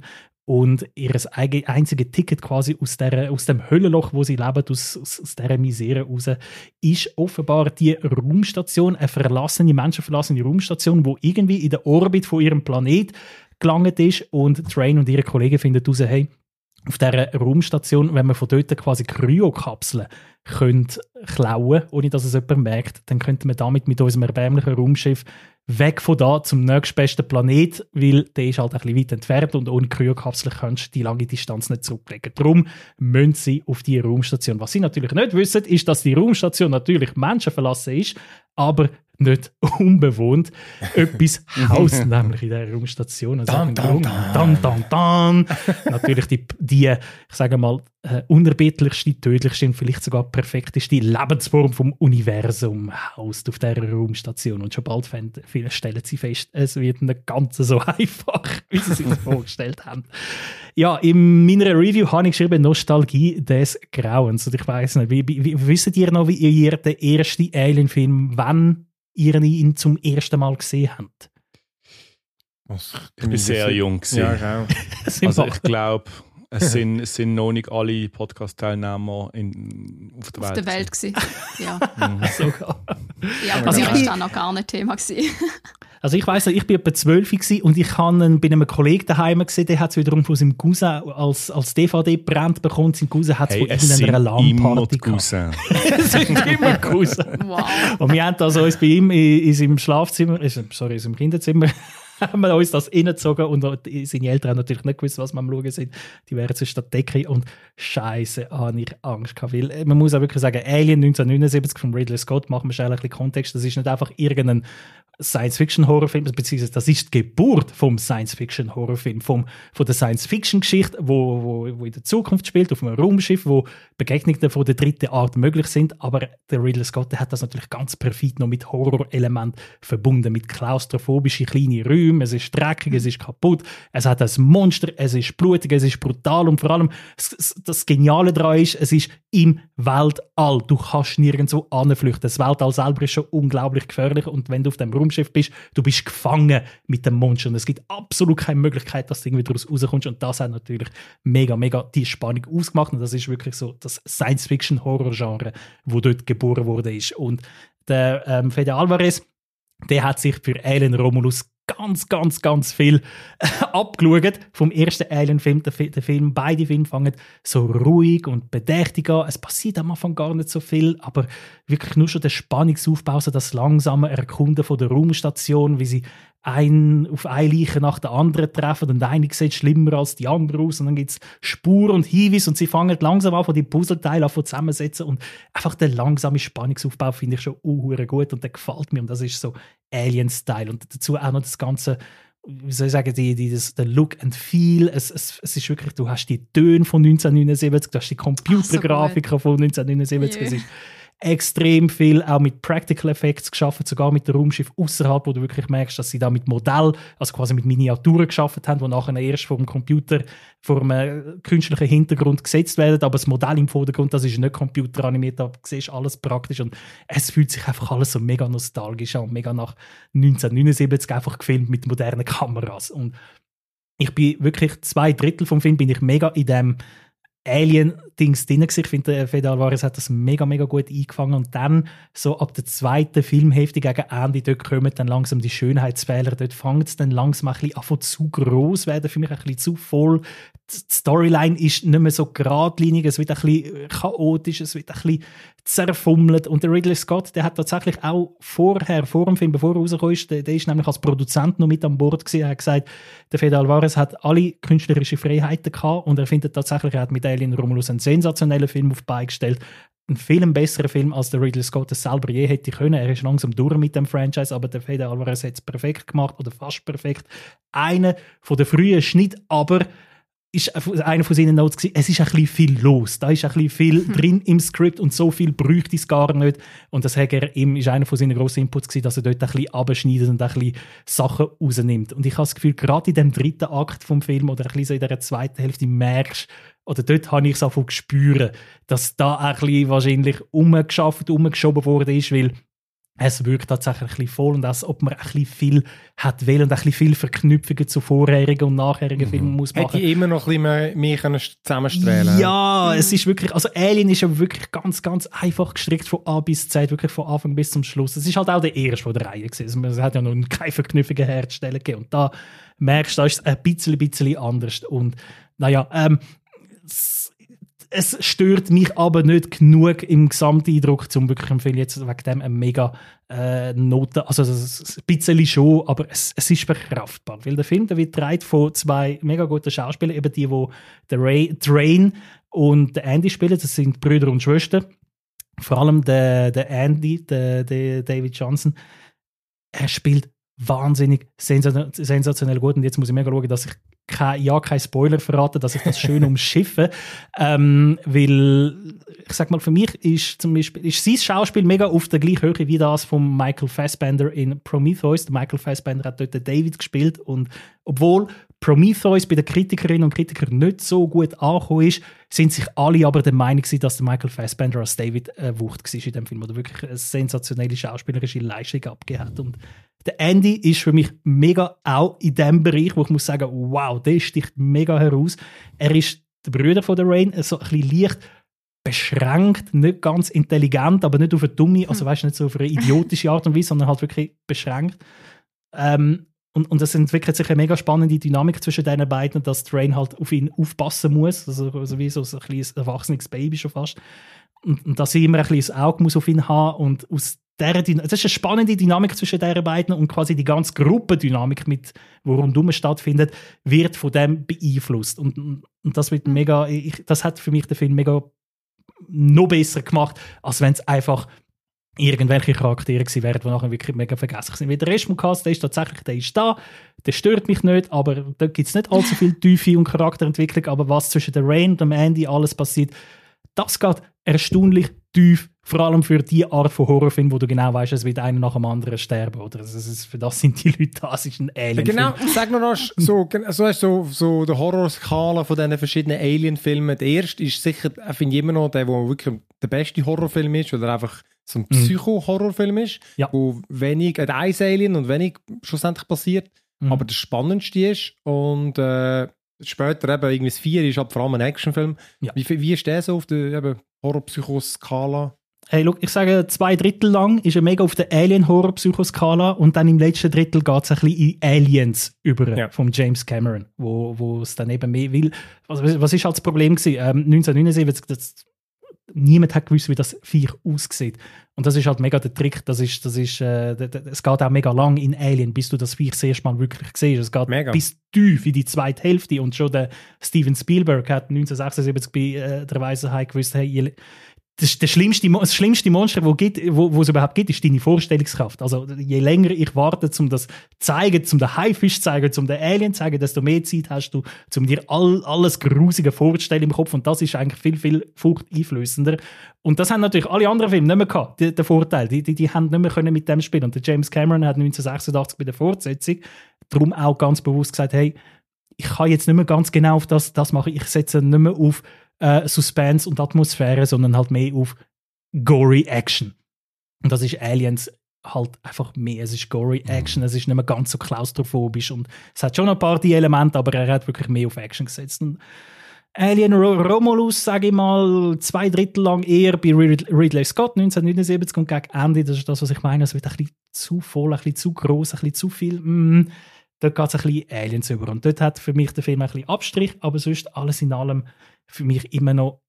und ihr einziges Ticket quasi aus, der, aus dem Höllenloch, wo sie leben, aus, aus, aus dieser Misere raus, ist offenbar die Raumstation, eine verlassene, menschenverlassene Raumstation, die irgendwie in den Orbit von ihrem Planet gelangt ist und Train und ihre Kollegen finden heraus, hey, auf dieser Raumstation, wenn man von dort quasi Kryokapseln könnte klauen, ohne dass es jemand merkt, dann könnte man damit mit unserem erbärmlichen Raumschiff weg von da zum nächstbesten Planet, weil der ist halt ein bisschen weit entfernt und ohne Kryokapseln kannst du die lange Distanz nicht zurücklegen. Darum müssen sie auf die Raumstation. Was sie natürlich nicht wissen, ist, dass die Raumstation natürlich menschenverlassen ist, aber nicht unbewohnt. Etwas haust nämlich in dieser Raumstation. Also dan, dan, dan, dan, dan. Natürlich die, die, ich sage mal, äh, unerbittlichste, tödlichste und vielleicht sogar perfekteste Lebensform vom Universum haust auf dieser Raumstation. Und schon bald fänd, viele stellen sie fest, es wird nicht ganz so einfach, wie sie sich das vorgestellt haben. Ja, in meiner Review habe ich geschrieben, Nostalgie des Grauens. Und ich weiss nicht, wie, wie, wie wisst ihr noch, wie ihr den ersten Alien-Film, wann ihr ihn zum ersten Mal gesehen habt? Ich bin sehr jung gewesen. Ja, also ich glaube, es sind, es sind noch nicht alle Podcast-Teilnehmer in, auf der auf Welt. der Welt gewesen. Ja. Sogar. Ja, aber Also das ich war dann noch gar nicht Thema gewesen. Also ich weiss, ich war etwa zwölf und ich habe ihn bei einem Kollegen daheim gesehen, der hat es wiederum von seinem Cousin als, als D V D gebrannt bekommen. Sein Cousin hat es Hey, von es sind irgendeiner immer LAN-Party die Cousin. Es sind immer Cousin. Wow. Und wir haben das uns bei ihm in, in seinem Schlafzimmer, sorry, in seinem Kinderzimmer, haben wir uns das reingezogen und seine Eltern haben natürlich nicht gewusst, was wir am Schauen sind. Die wären zwischen der Decke und Scheiße, habe ich Angst gehabt. Weil man muss auch wirklich sagen, Alien neunzehnhundertneunundsiebzig von Ridley Scott, machen wir schnell ein bisschen Kontext, das ist nicht einfach irgendein Science-Fiction-Horrorfilm, beziehungsweise das ist die Geburt vom Science-Fiction-Horrorfilm, vom, von der Science-Fiction-Geschichte, wo, wo, wo in der Zukunft spielt, auf einem Raumschiff, wo Begegnungen von der dritten Art möglich sind, aber der Ridley Scott, der hat das natürlich ganz perfid noch mit Horrorelementen verbunden, mit klaustrophobischen kleinen Räumen, es ist dreckig, es ist kaputt, es hat ein Monster, es ist blutig, es ist brutal und vor allem das, das Geniale daran ist, es ist im Weltall, du kannst nirgendwo anflüchten, das Weltall selber ist schon unglaublich gefährlich und wenn du auf dem Raumschiff bist, du bist gefangen mit dem Monster und es gibt absolut keine Möglichkeit, dass du irgendwie daraus rauskommst und das hat natürlich mega, mega die Spannung ausgemacht und das ist wirklich so das Science-Fiction-Horror-Genre, wo dort geboren wurde ist. Und der ähm, Fede Alvarez, der hat sich für Alien Romulus ganz, ganz, ganz viel abgeschaut vom ersten Alien-Film. Der, der Film, beide Filme fangen so ruhig und bedächtig an. Es passiert am Anfang gar nicht so viel, aber wirklich nur schon der Spannungsaufbau, so das langsame Erkunden von der Raumstation, wie sie ein, auf eine Leiche nach der anderen treffen und eine sieht schlimmer als die andere aus und dann gibt es Spur und Hinweise und sie fangen langsam an, von die Puzzleteile an zusammensetzen und einfach der langsame Spannungsaufbau finde ich schon uh, gut und der gefällt mir und das ist so Alien-Style und dazu auch noch das ganze, wie soll ich sagen, die, die, das, der Look and Feel, es, es, es ist wirklich, du hast die Töne von neunzehnhundertneunundsiebzig, du hast die Computergrafiken so von neunzehnhundertneunundsiebzig, es ist extrem viel auch mit Practical Effects geschaffen, sogar mit dem Raumschiff außerhalb, wo du wirklich merkst, dass sie da mit Modell, also quasi mit Miniaturen geschaffen haben, die nachher erst vom Computer vor einem künstlichen Hintergrund gesetzt werden, aber das Modell im Vordergrund, das ist nicht computeranimiert, da siehst du alles praktisch und es fühlt sich einfach alles so mega nostalgisch an, mega nach neunzehnhundertneunundsiebzig einfach gefilmt mit modernen Kameras und ich bin wirklich zwei Drittel vom Film bin ich mega in dem Alien-Dings drin gewesen. Ich finde, der Fede Alvarez hat das mega, mega gut eingefangen und dann so ab der zweiten Filmhälfte gegen Ende, dort kommen dann langsam die Schönheitsfehler, dort fängt es dann langsam ein bisschen an zu gross werden, für mich ein bisschen zu voll. Die Storyline ist nicht mehr so geradlinig, es wird ein bisschen chaotisch, es wird ein bisschen zerfummelt und der Ridley Scott, der hat tatsächlich auch vorher, vor dem Film, bevor er rausgekommen ist, der, der ist nämlich als Produzent noch mit an Bord gewesen, er hat gesagt, der Fede Alvarez hat alle künstlerische Freiheiten gehabt und er findet tatsächlich, er hat mit Alien Romulus einen sensationellen Film auf die Beine gestellt, ein viel besseren Film, als der Ridley Scott es selber je hätte können. Er ist langsam durch mit dem Franchise, aber der Fede Alvarez hat es perfekt gemacht oder fast perfekt. Einer von den frühen Schnitt, aber ist einer von seinen Notes gewesen, es ist ein bisschen viel los, da ist ein bisschen viel drin im Skript und so viel bräuchte es gar nicht und das hat er ihm, ist einer von seinen grossen Inputs gewesen, dass er dort ein bisschen abschneidet und ein bisschen Sachen rausnimmt und ich habe das Gefühl, gerade in dem dritten Akt vom Film oder ein bisschen so in der zweiten Hälfte merkst, oder dort habe ich es auch gespürt, dass da ein bisschen wahrscheinlich umgeschafft, umgeschoben worden ist, weil es wirkt tatsächlich ein bisschen voll und als ob man ein bisschen viel hat will und ein bisschen viel Verknüpfungen zu vorherigen und nachherigen Mhm. Filmen muss machen. Hätte ich immer noch ein bisschen mehr, mehr können zusammenstellen. Ja, es ist wirklich, also Alien ist ja wirklich ganz, ganz einfach gestrickt von A bis Z, wirklich von Anfang bis zum Schluss. Es ist halt auch der erste von der Reihe gewesen. Also, es hat ja noch keine Verknüpfungen herzustellen gegeben. Und da merkst du, da ist es ein bisschen, bisschen anders. Und naja, ähm, es, es stört mich aber nicht genug im Gesamteindruck, um wirklich empfehlen, jetzt wegen dem eine mega äh, Note, also es ist ein bisschen schon, aber es, es ist verkraftbar. Weil der Film, der wird getragen von zwei mega guten Schauspielern, eben die, die der Ray, Train und der Andy spielen, das sind Brüder und Schwestern. Vor allem der, der Andy, der, der David Johnson, er spielt wahnsinnig sensationell, sensationell gut. Und jetzt muss ich mega schauen, dass ich kein, ja, kein Spoiler verrate, dass ich das schön umschiffe. Ähm, weil, ich sag mal, für mich ist zum Beispiel ist sein Schauspiel mega auf der gleichen Höhe wie das von Michael Fassbender in Prometheus. Der Michael Fassbender hat dort den David gespielt. Und obwohl Prometheus bei den Kritikerinnen und Kritikern nicht so gut angekommen ist, sind sich alle aber der Meinung gewesen, dass der Michael Fassbender als David äh, Wucht war in dem Film, oder wirklich eine sensationelle schauspielerische Leistung abgegeben hat. Und der Andy ist für mich mega auch in dem Bereich, wo ich muss sagen, wow, der sticht mega heraus. Er ist der Bruder von der Rain, so ein bisschen leicht beschränkt, nicht ganz intelligent, aber nicht auf eine dumme, also weißt, nicht so auf eine idiotische Art und Weise, sondern halt wirklich beschränkt. Ähm, und, und es entwickelt sich eine mega spannende Dynamik zwischen diesen beiden, dass Train halt auf ihn aufpassen muss, also, also wie so ein kleines erwachsenes Baby schon fast. Und, und dass sie immer ein kleines Auge muss auf ihn haben und aus der, das ist eine spannende Dynamik zwischen diesen beiden und quasi die ganze Gruppendynamik, mit, die rundum stattfindet, wird von dem beeinflusst. Und, und das wird mega, ich, das hat für mich den Film mega noch besser gemacht, als wenn es einfach irgendwelche Charaktere gewesen wären, die nachher wirklich mega vergesslich sind. Wie der Rest vom Cast, der ist tatsächlich, der ist da, der stört mich nicht, aber da gibt es nicht allzu viel Tiefe und Charakterentwicklung, aber was zwischen der Rain und dem Andy alles passiert, das geht erstaunlich tief, vor allem für die Art von Horrorfilm, wo du genau weißt, es wird einer nach dem anderen sterben. Oder? Das ist, für das sind die Leute da, es ist ein Alien-Film. Genau, sag nur noch, so, so, so, so der Horrorskala von diesen verschiedenen Alien-Filmen. Der erste ist sicher, finde ich immer noch der, der wirklich der beste Horrorfilm ist, weil er einfach so ein Psycho-Horrorfilm ist, Ja. wo wenig, äh, ein Alien und wenig schlussendlich passiert, Mhm. aber der spannendste ist. Und äh, später eben irgendwie das vier ist halt vor allem ein Actionfilm. Ja. Wie, wie ist der so auf der eben, Horror-Psycho-Skala? Hey, look, ich sage, zwei Drittel lang ist er mega auf der Alien-Horror-Psychoskala und dann im letzten Drittel geht es ein bisschen in Aliens über, Ja. vom James Cameron, wo, wo es dann eben mehr will. Was, was ist halt das Problem gewesen? Ähm, neunzehnhundertneunundsiebzig, das, niemand hat gewusst, wie das Viech aussieht. Und das ist halt mega der Trick. Das ist, das ist, äh, d- d- es geht auch mega lang in Alien, bis du das Viech das erste Mal wirklich siehst. Es geht Mega. bis tief in die zweite Hälfte. Und schon der Steven Spielberg hat neunzehnhundertsechsundsiebzig bei äh, der Weise Hai gewusst, hey, ihr, das, der schlimmste, Mo- das schlimmste Monster, wo gibt, wo, wo es überhaupt gibt, ist deine Vorstellungskraft. Also je länger ich warte, um das zu zeigen, um den Haifisch zu zeigen, um den Alien zu zeigen, desto mehr Zeit hast du, um dir all, alles Grusige vorzustellen im Kopf. Und das ist eigentlich viel, viel furchteinflößender. Und das haben natürlich alle anderen Filme nicht mehr gehabt, die- den Vorteil. Die, die, die haben nicht mehr können mit dem spielen. Und der James Cameron hat neunzehnhundertsechsundachtzig bei der Fortsetzung darum auch ganz bewusst gesagt, hey, ich kann jetzt nicht mehr ganz genau auf das, das machen. Ich setze nicht mehr auf äh, Suspense und Atmosphäre, sondern halt mehr auf gory Action. Und das ist Aliens halt einfach mehr. Es ist gory Action, es ist nicht mehr ganz so klaustrophobisch und es hat schon ein paar die Elemente, aber er hat wirklich mehr auf Action gesetzt. Und Alien Ro- Romulus, sage ich mal, zwei Drittel lang eher bei Rid- Ridley Scott neunzehnhundertneunundsiebzig und gegen Ende, das ist das, was ich meine, es wird ein bisschen zu voll, ein bisschen zu gross, ein bisschen zu viel. Mm, dort geht es ein bisschen Aliens über. Und dort hat für mich der Film ein bisschen Abstrich, aber sonst alles in allem für mich immer noch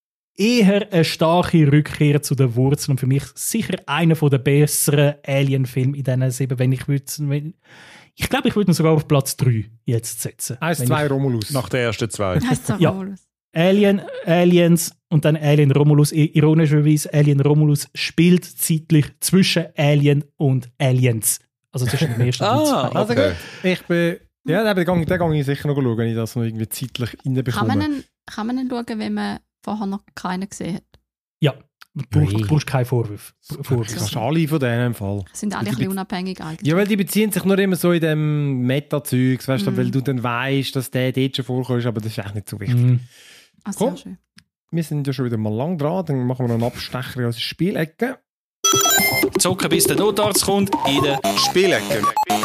eher eine starke Rückkehr zu den Wurzeln und für mich sicher einer der besseren Alien-Filme in diesen sieben, wenn ich würde, wenn, ich glaube, ich würde ihn sogar auf Platz drei jetzt setzen. Eins, Wenn zwei ich- Romulus. Nach der ersten zwei. Heißt es Ja. Romulus? Alien, Aliens und dann Alien Romulus. I- Ironischerweise, Alien Romulus spielt zeitlich zwischen Alien und Aliens. Also zwischen dem ersten und dem Ah, zweiten. Also okay. gut, ich bin... Ja, den gehe den gehe ich sicher noch schauen, wenn ich das noch irgendwie zeitlich Kann man, reinbekomme. ihn, kann man ihn schauen, wenn man vorher noch keinen gesehen hat? Ja, du brauchst, Nee. du brauchst keinen Vorwurf. Du Vorwurf. kannst alle von denen im Fall. Sind alle Die ein bisschen be- unabhängig eigentlich. Ja, weil die beziehen sich nur immer so in dem Meta-Zeugs, weißt du, Mhm. weil du dann weißt, dass der dort schon vorkommt, aber das ist echt nicht so wichtig. Mhm. Ah, sehr Komm. schön. Wir sind ja schon wieder mal lang dran, dann machen wir noch einen Abstecher aus der Spielecke. Zocken, bis der Notarzt kommt, in der Spielecke.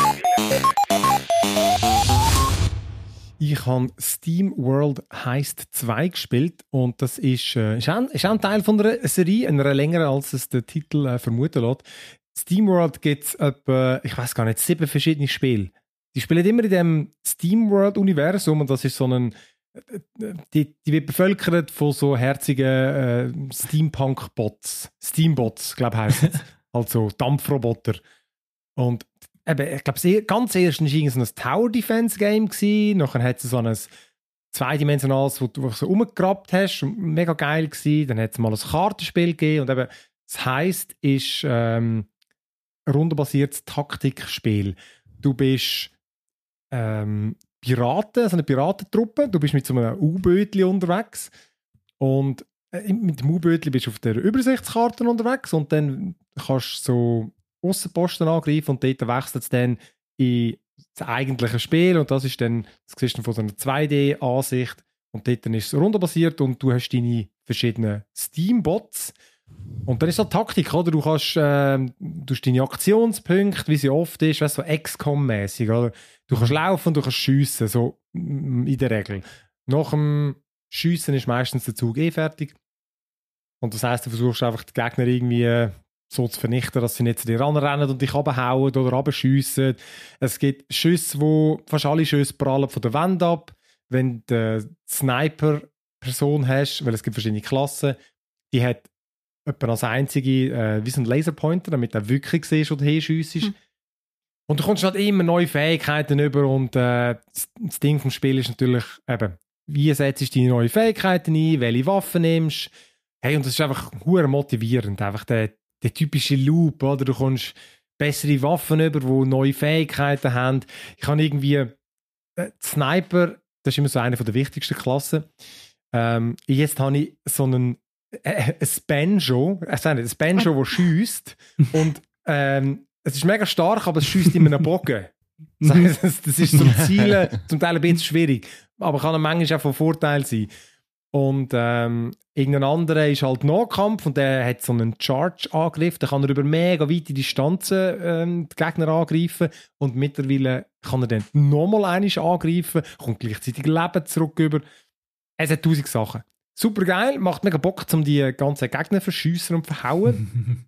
Ich habe Steam World Heist zwei gespielt und das ist, äh, ist, auch, ist auch ein Teil von einer Serie, einer längeren, als es der Titel äh, vermuten lässt. Steam World gibt es etwa, ich weiß gar nicht, sieben verschiedene Spiele. Die spielen immer in dem Steam World Universum und das ist so ein, die, die wird bevölkert von so herzigen äh, Steampunk-Bots. Steambots, glaube ich, heisst es. Also Dampfroboter. Und eben, ich glaube, ganz erstens war es so ein Tower-Defense-Game gewesen. Nachher hat es so ein zweidimensionales, wo du so rumgegrabt hast. Mega geil gewesen. Dann hat es mal ein Kartenspiel gegeben. Und eben, das heisst, ist ähm, ein rundenbasiertes Taktikspiel. Du bist ähm, Piraten, so eine Piratentruppe. Du bist mit so einem U-Bötchen unterwegs. Und äh, mit dem U-Bötchen bist du auf der Übersichtskarte unterwegs. Und dann kannst du so Aussenposten angreifen und dort wechselt es dann in das eigentliche Spiel und das ist dann, das siehst du von so einer zwei D-Ansicht und dort dann ist es rundenbasiert und du hast deine verschiedenen Steam-Bots und dann ist es halt Taktik, oder? Du kannst äh, du hast deine Aktionspunkte, wie sie oft ist, weißt, so X COM-mäßig, oder? Du kannst laufen und du kannst schiessen, so in der Regel. Nach dem Schiessen ist meistens der Zug eh fertig und das heisst, du versuchst einfach die Gegner irgendwie so zu vernichten, dass sie nicht zu dir ranrennen und dich runterhauen oder runterschiessen. Es gibt Schüsse, wo fast alle Schüsse prallen von der Wand ab. Wenn du eine Sniper-Person hast, weil es gibt verschiedene Klassen, die hat etwa als einzige äh, wie so ein Laserpointer, damit du wirklich siehst, wo du hinschiessest. Hm. Und du kommst halt immer neue Fähigkeiten über und äh, das Ding vom Spiel ist natürlich eben, wie setzt du deine neuen Fähigkeiten ein, welche Waffen nimmst. Hey, und das ist einfach hure motivierend, einfach der der typische Loop, oder? Du kommst bessere Waffen über, die neue Fähigkeiten haben. Ich habe irgendwie äh, Sniper, das ist immer so eine der wichtigsten Klassen. Ähm, jetzt habe ich so einen äh, ein Banjo, äh, ein Banjo, das schiesst und ähm, es ist mega stark, aber es schiesst in einem Bogen. Das heisst, das ist zum Zielen zum Teil ein bisschen schwierig, aber kann manchmal auch von Vorteil sein. Und ähm, irgendein anderer ist halt Nahkampf und der hat so einen Charge-Angriff. Da kann er über mega weite Distanzen ähm, die Gegner angreifen und mittlerweile kann er dann nochmal einmal angreifen, kommt gleichzeitig Leben zurück über. Es hat tausend Sachen. Super geil, macht mega Bock, um die ganzen Gegner verschiessen und verhauen.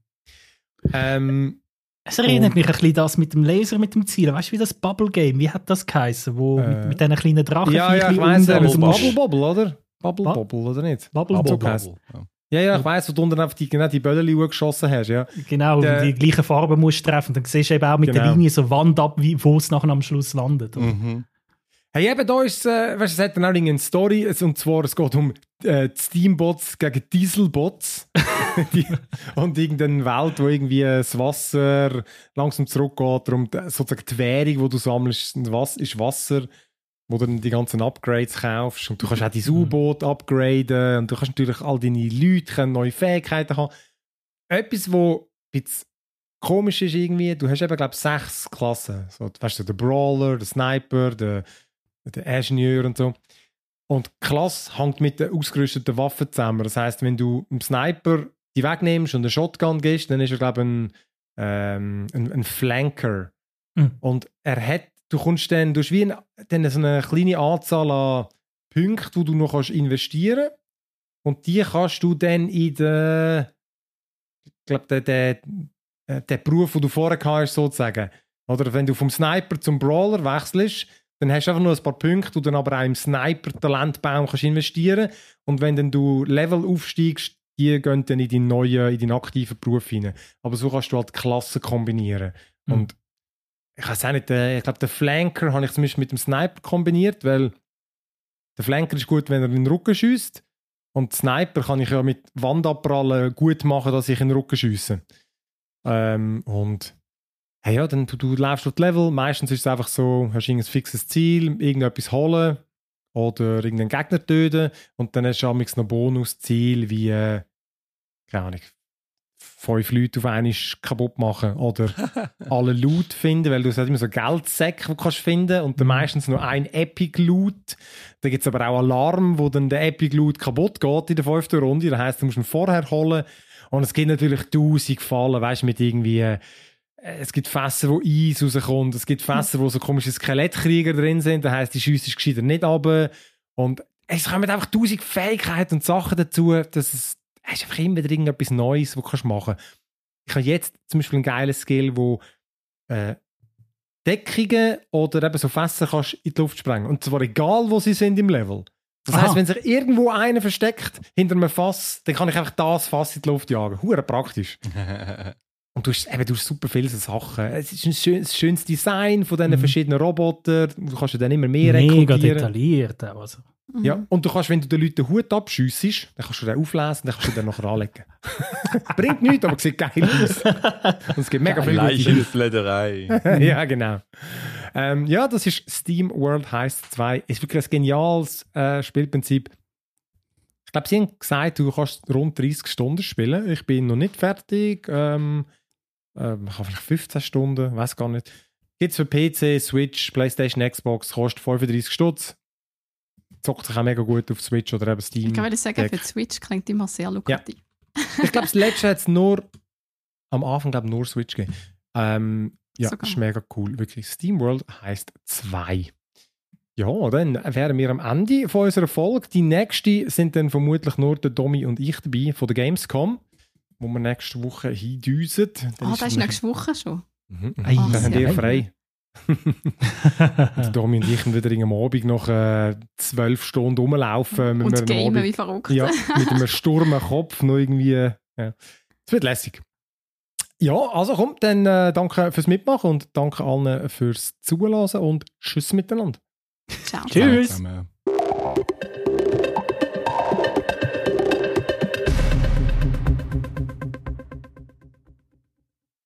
ähm, Es erinnert mich ein bisschen das mit dem Laser, mit dem Ziel. Weißt du, wie das Bubble Game, wie hat das geheißen? Wo äh, mit, mit diesen kleinen Drachen. Ja, ja, ich weiss, das Bubble Bubble, oder? Bubble Ba- Bobble, oder nicht? Bubble Bubble, Bobble. Bubble. Ja. Ja, ja, ich weiss, wo du unten einfach die, genau die Böllchen geschossen hast, ja. Genau, Der- die gleichen Farben musst du treffen. Dann siehst du eben auch mit der Genau. Linie so Wand ab, wie, wo es nachher am Schluss landet. oder? Mhm. Hey, eben da ist, äh, weißt du, es hat dann auch eine Story, es- und zwar, es geht um äh, die Steambots gegen Dieselbots. die, und irgendeine Welt, wo irgendwie das Wasser langsam zurückgeht, darum die- sozusagen die Währung, die du sammelst, was- ist Wasser, wo du dann die ganzen Upgrades kaufst und du kannst auch dein U-Boot upgraden und du kannst natürlich all deine Leute können neue Fähigkeiten haben. Etwas, wo ein bisschen komisch ist irgendwie, du hast eben, glaube ich, sechs Klassen. So, weißt du, der Brawler, der Sniper, der, der Ingenieur und so. Und die Klasse hängt mit den ausgerüsteten Waffen zusammen. Das heisst, wenn du einen Sniper die wegnimmst und einen Shotgun gibst, dann ist er, glaube ich, ein, ähm, ein, ein Flanker. Mhm. Und er hat, du kommst dann, du hast wie ein, dann so eine kleine Anzahl an Punkten, die du noch kannst investieren kannst. Und die kannst du dann in den, ich glaube, den, den, den Beruf, den du vorher gehabt hast, sozusagen. Oder wenn du vom Sniper zum Brawler wechselst, dann hast du einfach nur ein paar Punkte, die du dann aber auch im Sniper-Talentbaum kannst investieren. Und wenn dann du Level aufsteigst, die gehen dann in deinen neuen, in deinen aktiven Beruf rein. Aber so kannst du halt Klassen kombinieren. Mhm. Und ich weiß auch nicht, äh, ich glaube, den Flanker habe ich zum Beispiel mit dem Sniper kombiniert, weil der Flanker ist gut, wenn er in den Rücken schiesst. Und Sniper kann ich ja mit Wandabprallen gut machen, dass ich in den Rücken schiesse. Ähm, und hey, ja, dann du, du läufst durch die Level. Meistens ist es einfach so, hast du ein fixes Ziel, irgendetwas holen oder irgendeinen Gegner töten. Und dann hast du amigs noch Bonusziel wie, äh, keine Ahnung, fünf Leute auf einmal kaputt machen oder alle Loot finden, weil du hast immer so Geldsäcke, die du kannst finden und dann meistens nur ein Epic Loot. Da gibt es aber auch Alarm, wo dann der Epic Loot kaputt geht in der fünften Runde. Das heisst, du musst ihn vorher holen. Und es gibt natürlich tausend Fallen, weißt du, mit irgendwie, äh, es gibt Fässer, wo Eis rauskommt, es gibt Fässer, wo so komische Skelettkrieger drin sind, das heisst, die schiessest gescheiter nicht runter. Und es kommen einfach tausend Fähigkeiten und Sachen dazu, dass es, es ist einfach immer wieder irgendetwas Neues, was du machen kannst. Ich habe jetzt zum Beispiel einen geilen Skill, wo äh, Deckungen oder eben so Fässer kannst in die Luft sprengen. Und zwar egal, wo sie sind im Level. Das heisst, wenn sich irgendwo einer versteckt hinter einem Fass, dann kann ich einfach das Fass in die Luft jagen. Hure praktisch. Und du hast, eben, du hast super viele so Sachen. Es ist ein schönes, schönes Design von diesen mhm. verschiedenen Robotern. Du kannst ja dann immer mehr Mega rekrutieren. detailliert. Also. Mhm. Ja, und du kannst, wenn du den Leuten den Hut abschiessest, dann kannst du den auflesen, dann kannst du den nachher anlegen. Bringt nichts, aber sieht geil aus. Und es gibt mega viele Leichenflederei. Ja, genau. Ähm, ja, das ist Steam World Heist zwei. Ist wirklich ein geniales äh, Spielprinzip. Ich glaube, sie haben gesagt, du kannst rund dreißig Stunden spielen. Ich bin noch nicht fertig. Ähm, ähm, ich habe vielleicht fünfzehn Stunden, weiß gar nicht. Gibt es für P C, Switch, PlayStation, Xbox, kostet fünfunddreißig Stutz. Zockt sich auch mega gut auf Switch oder eben Steam. Ich kann wieder sagen, für Switch klingt immer sehr lukrativ. Ja. Ich glaube, das letzte hat es nur am Anfang glaub, nur Switch gegeben. Ähm, ja, Sogar. ist mega cool. Wirklich. SteamWorld heisst zwei. Ja, dann wären wir am Ende von unserer Folge. Die nächste sind dann vermutlich nur der Domi und ich dabei von der Gamescom, wo wir nächste Woche hindüsen. Ah, oh, das ist nächste Woche schon. Mhm. Ei, Dann haben sehr wir gut. frei. Und Domi und ich wieder am Abend noch äh, zwölf Stunden rumlaufen. mit Und einem gamen Abend- wie verrückt. Ja, mit einem Sturm am Kopf noch irgendwie. Ja. Es wird lässig. Ja, also komm, dann äh, danke fürs Mitmachen und danke allen fürs Zuhören und tschüss miteinander. Ciao. Tschüss. Zusammen.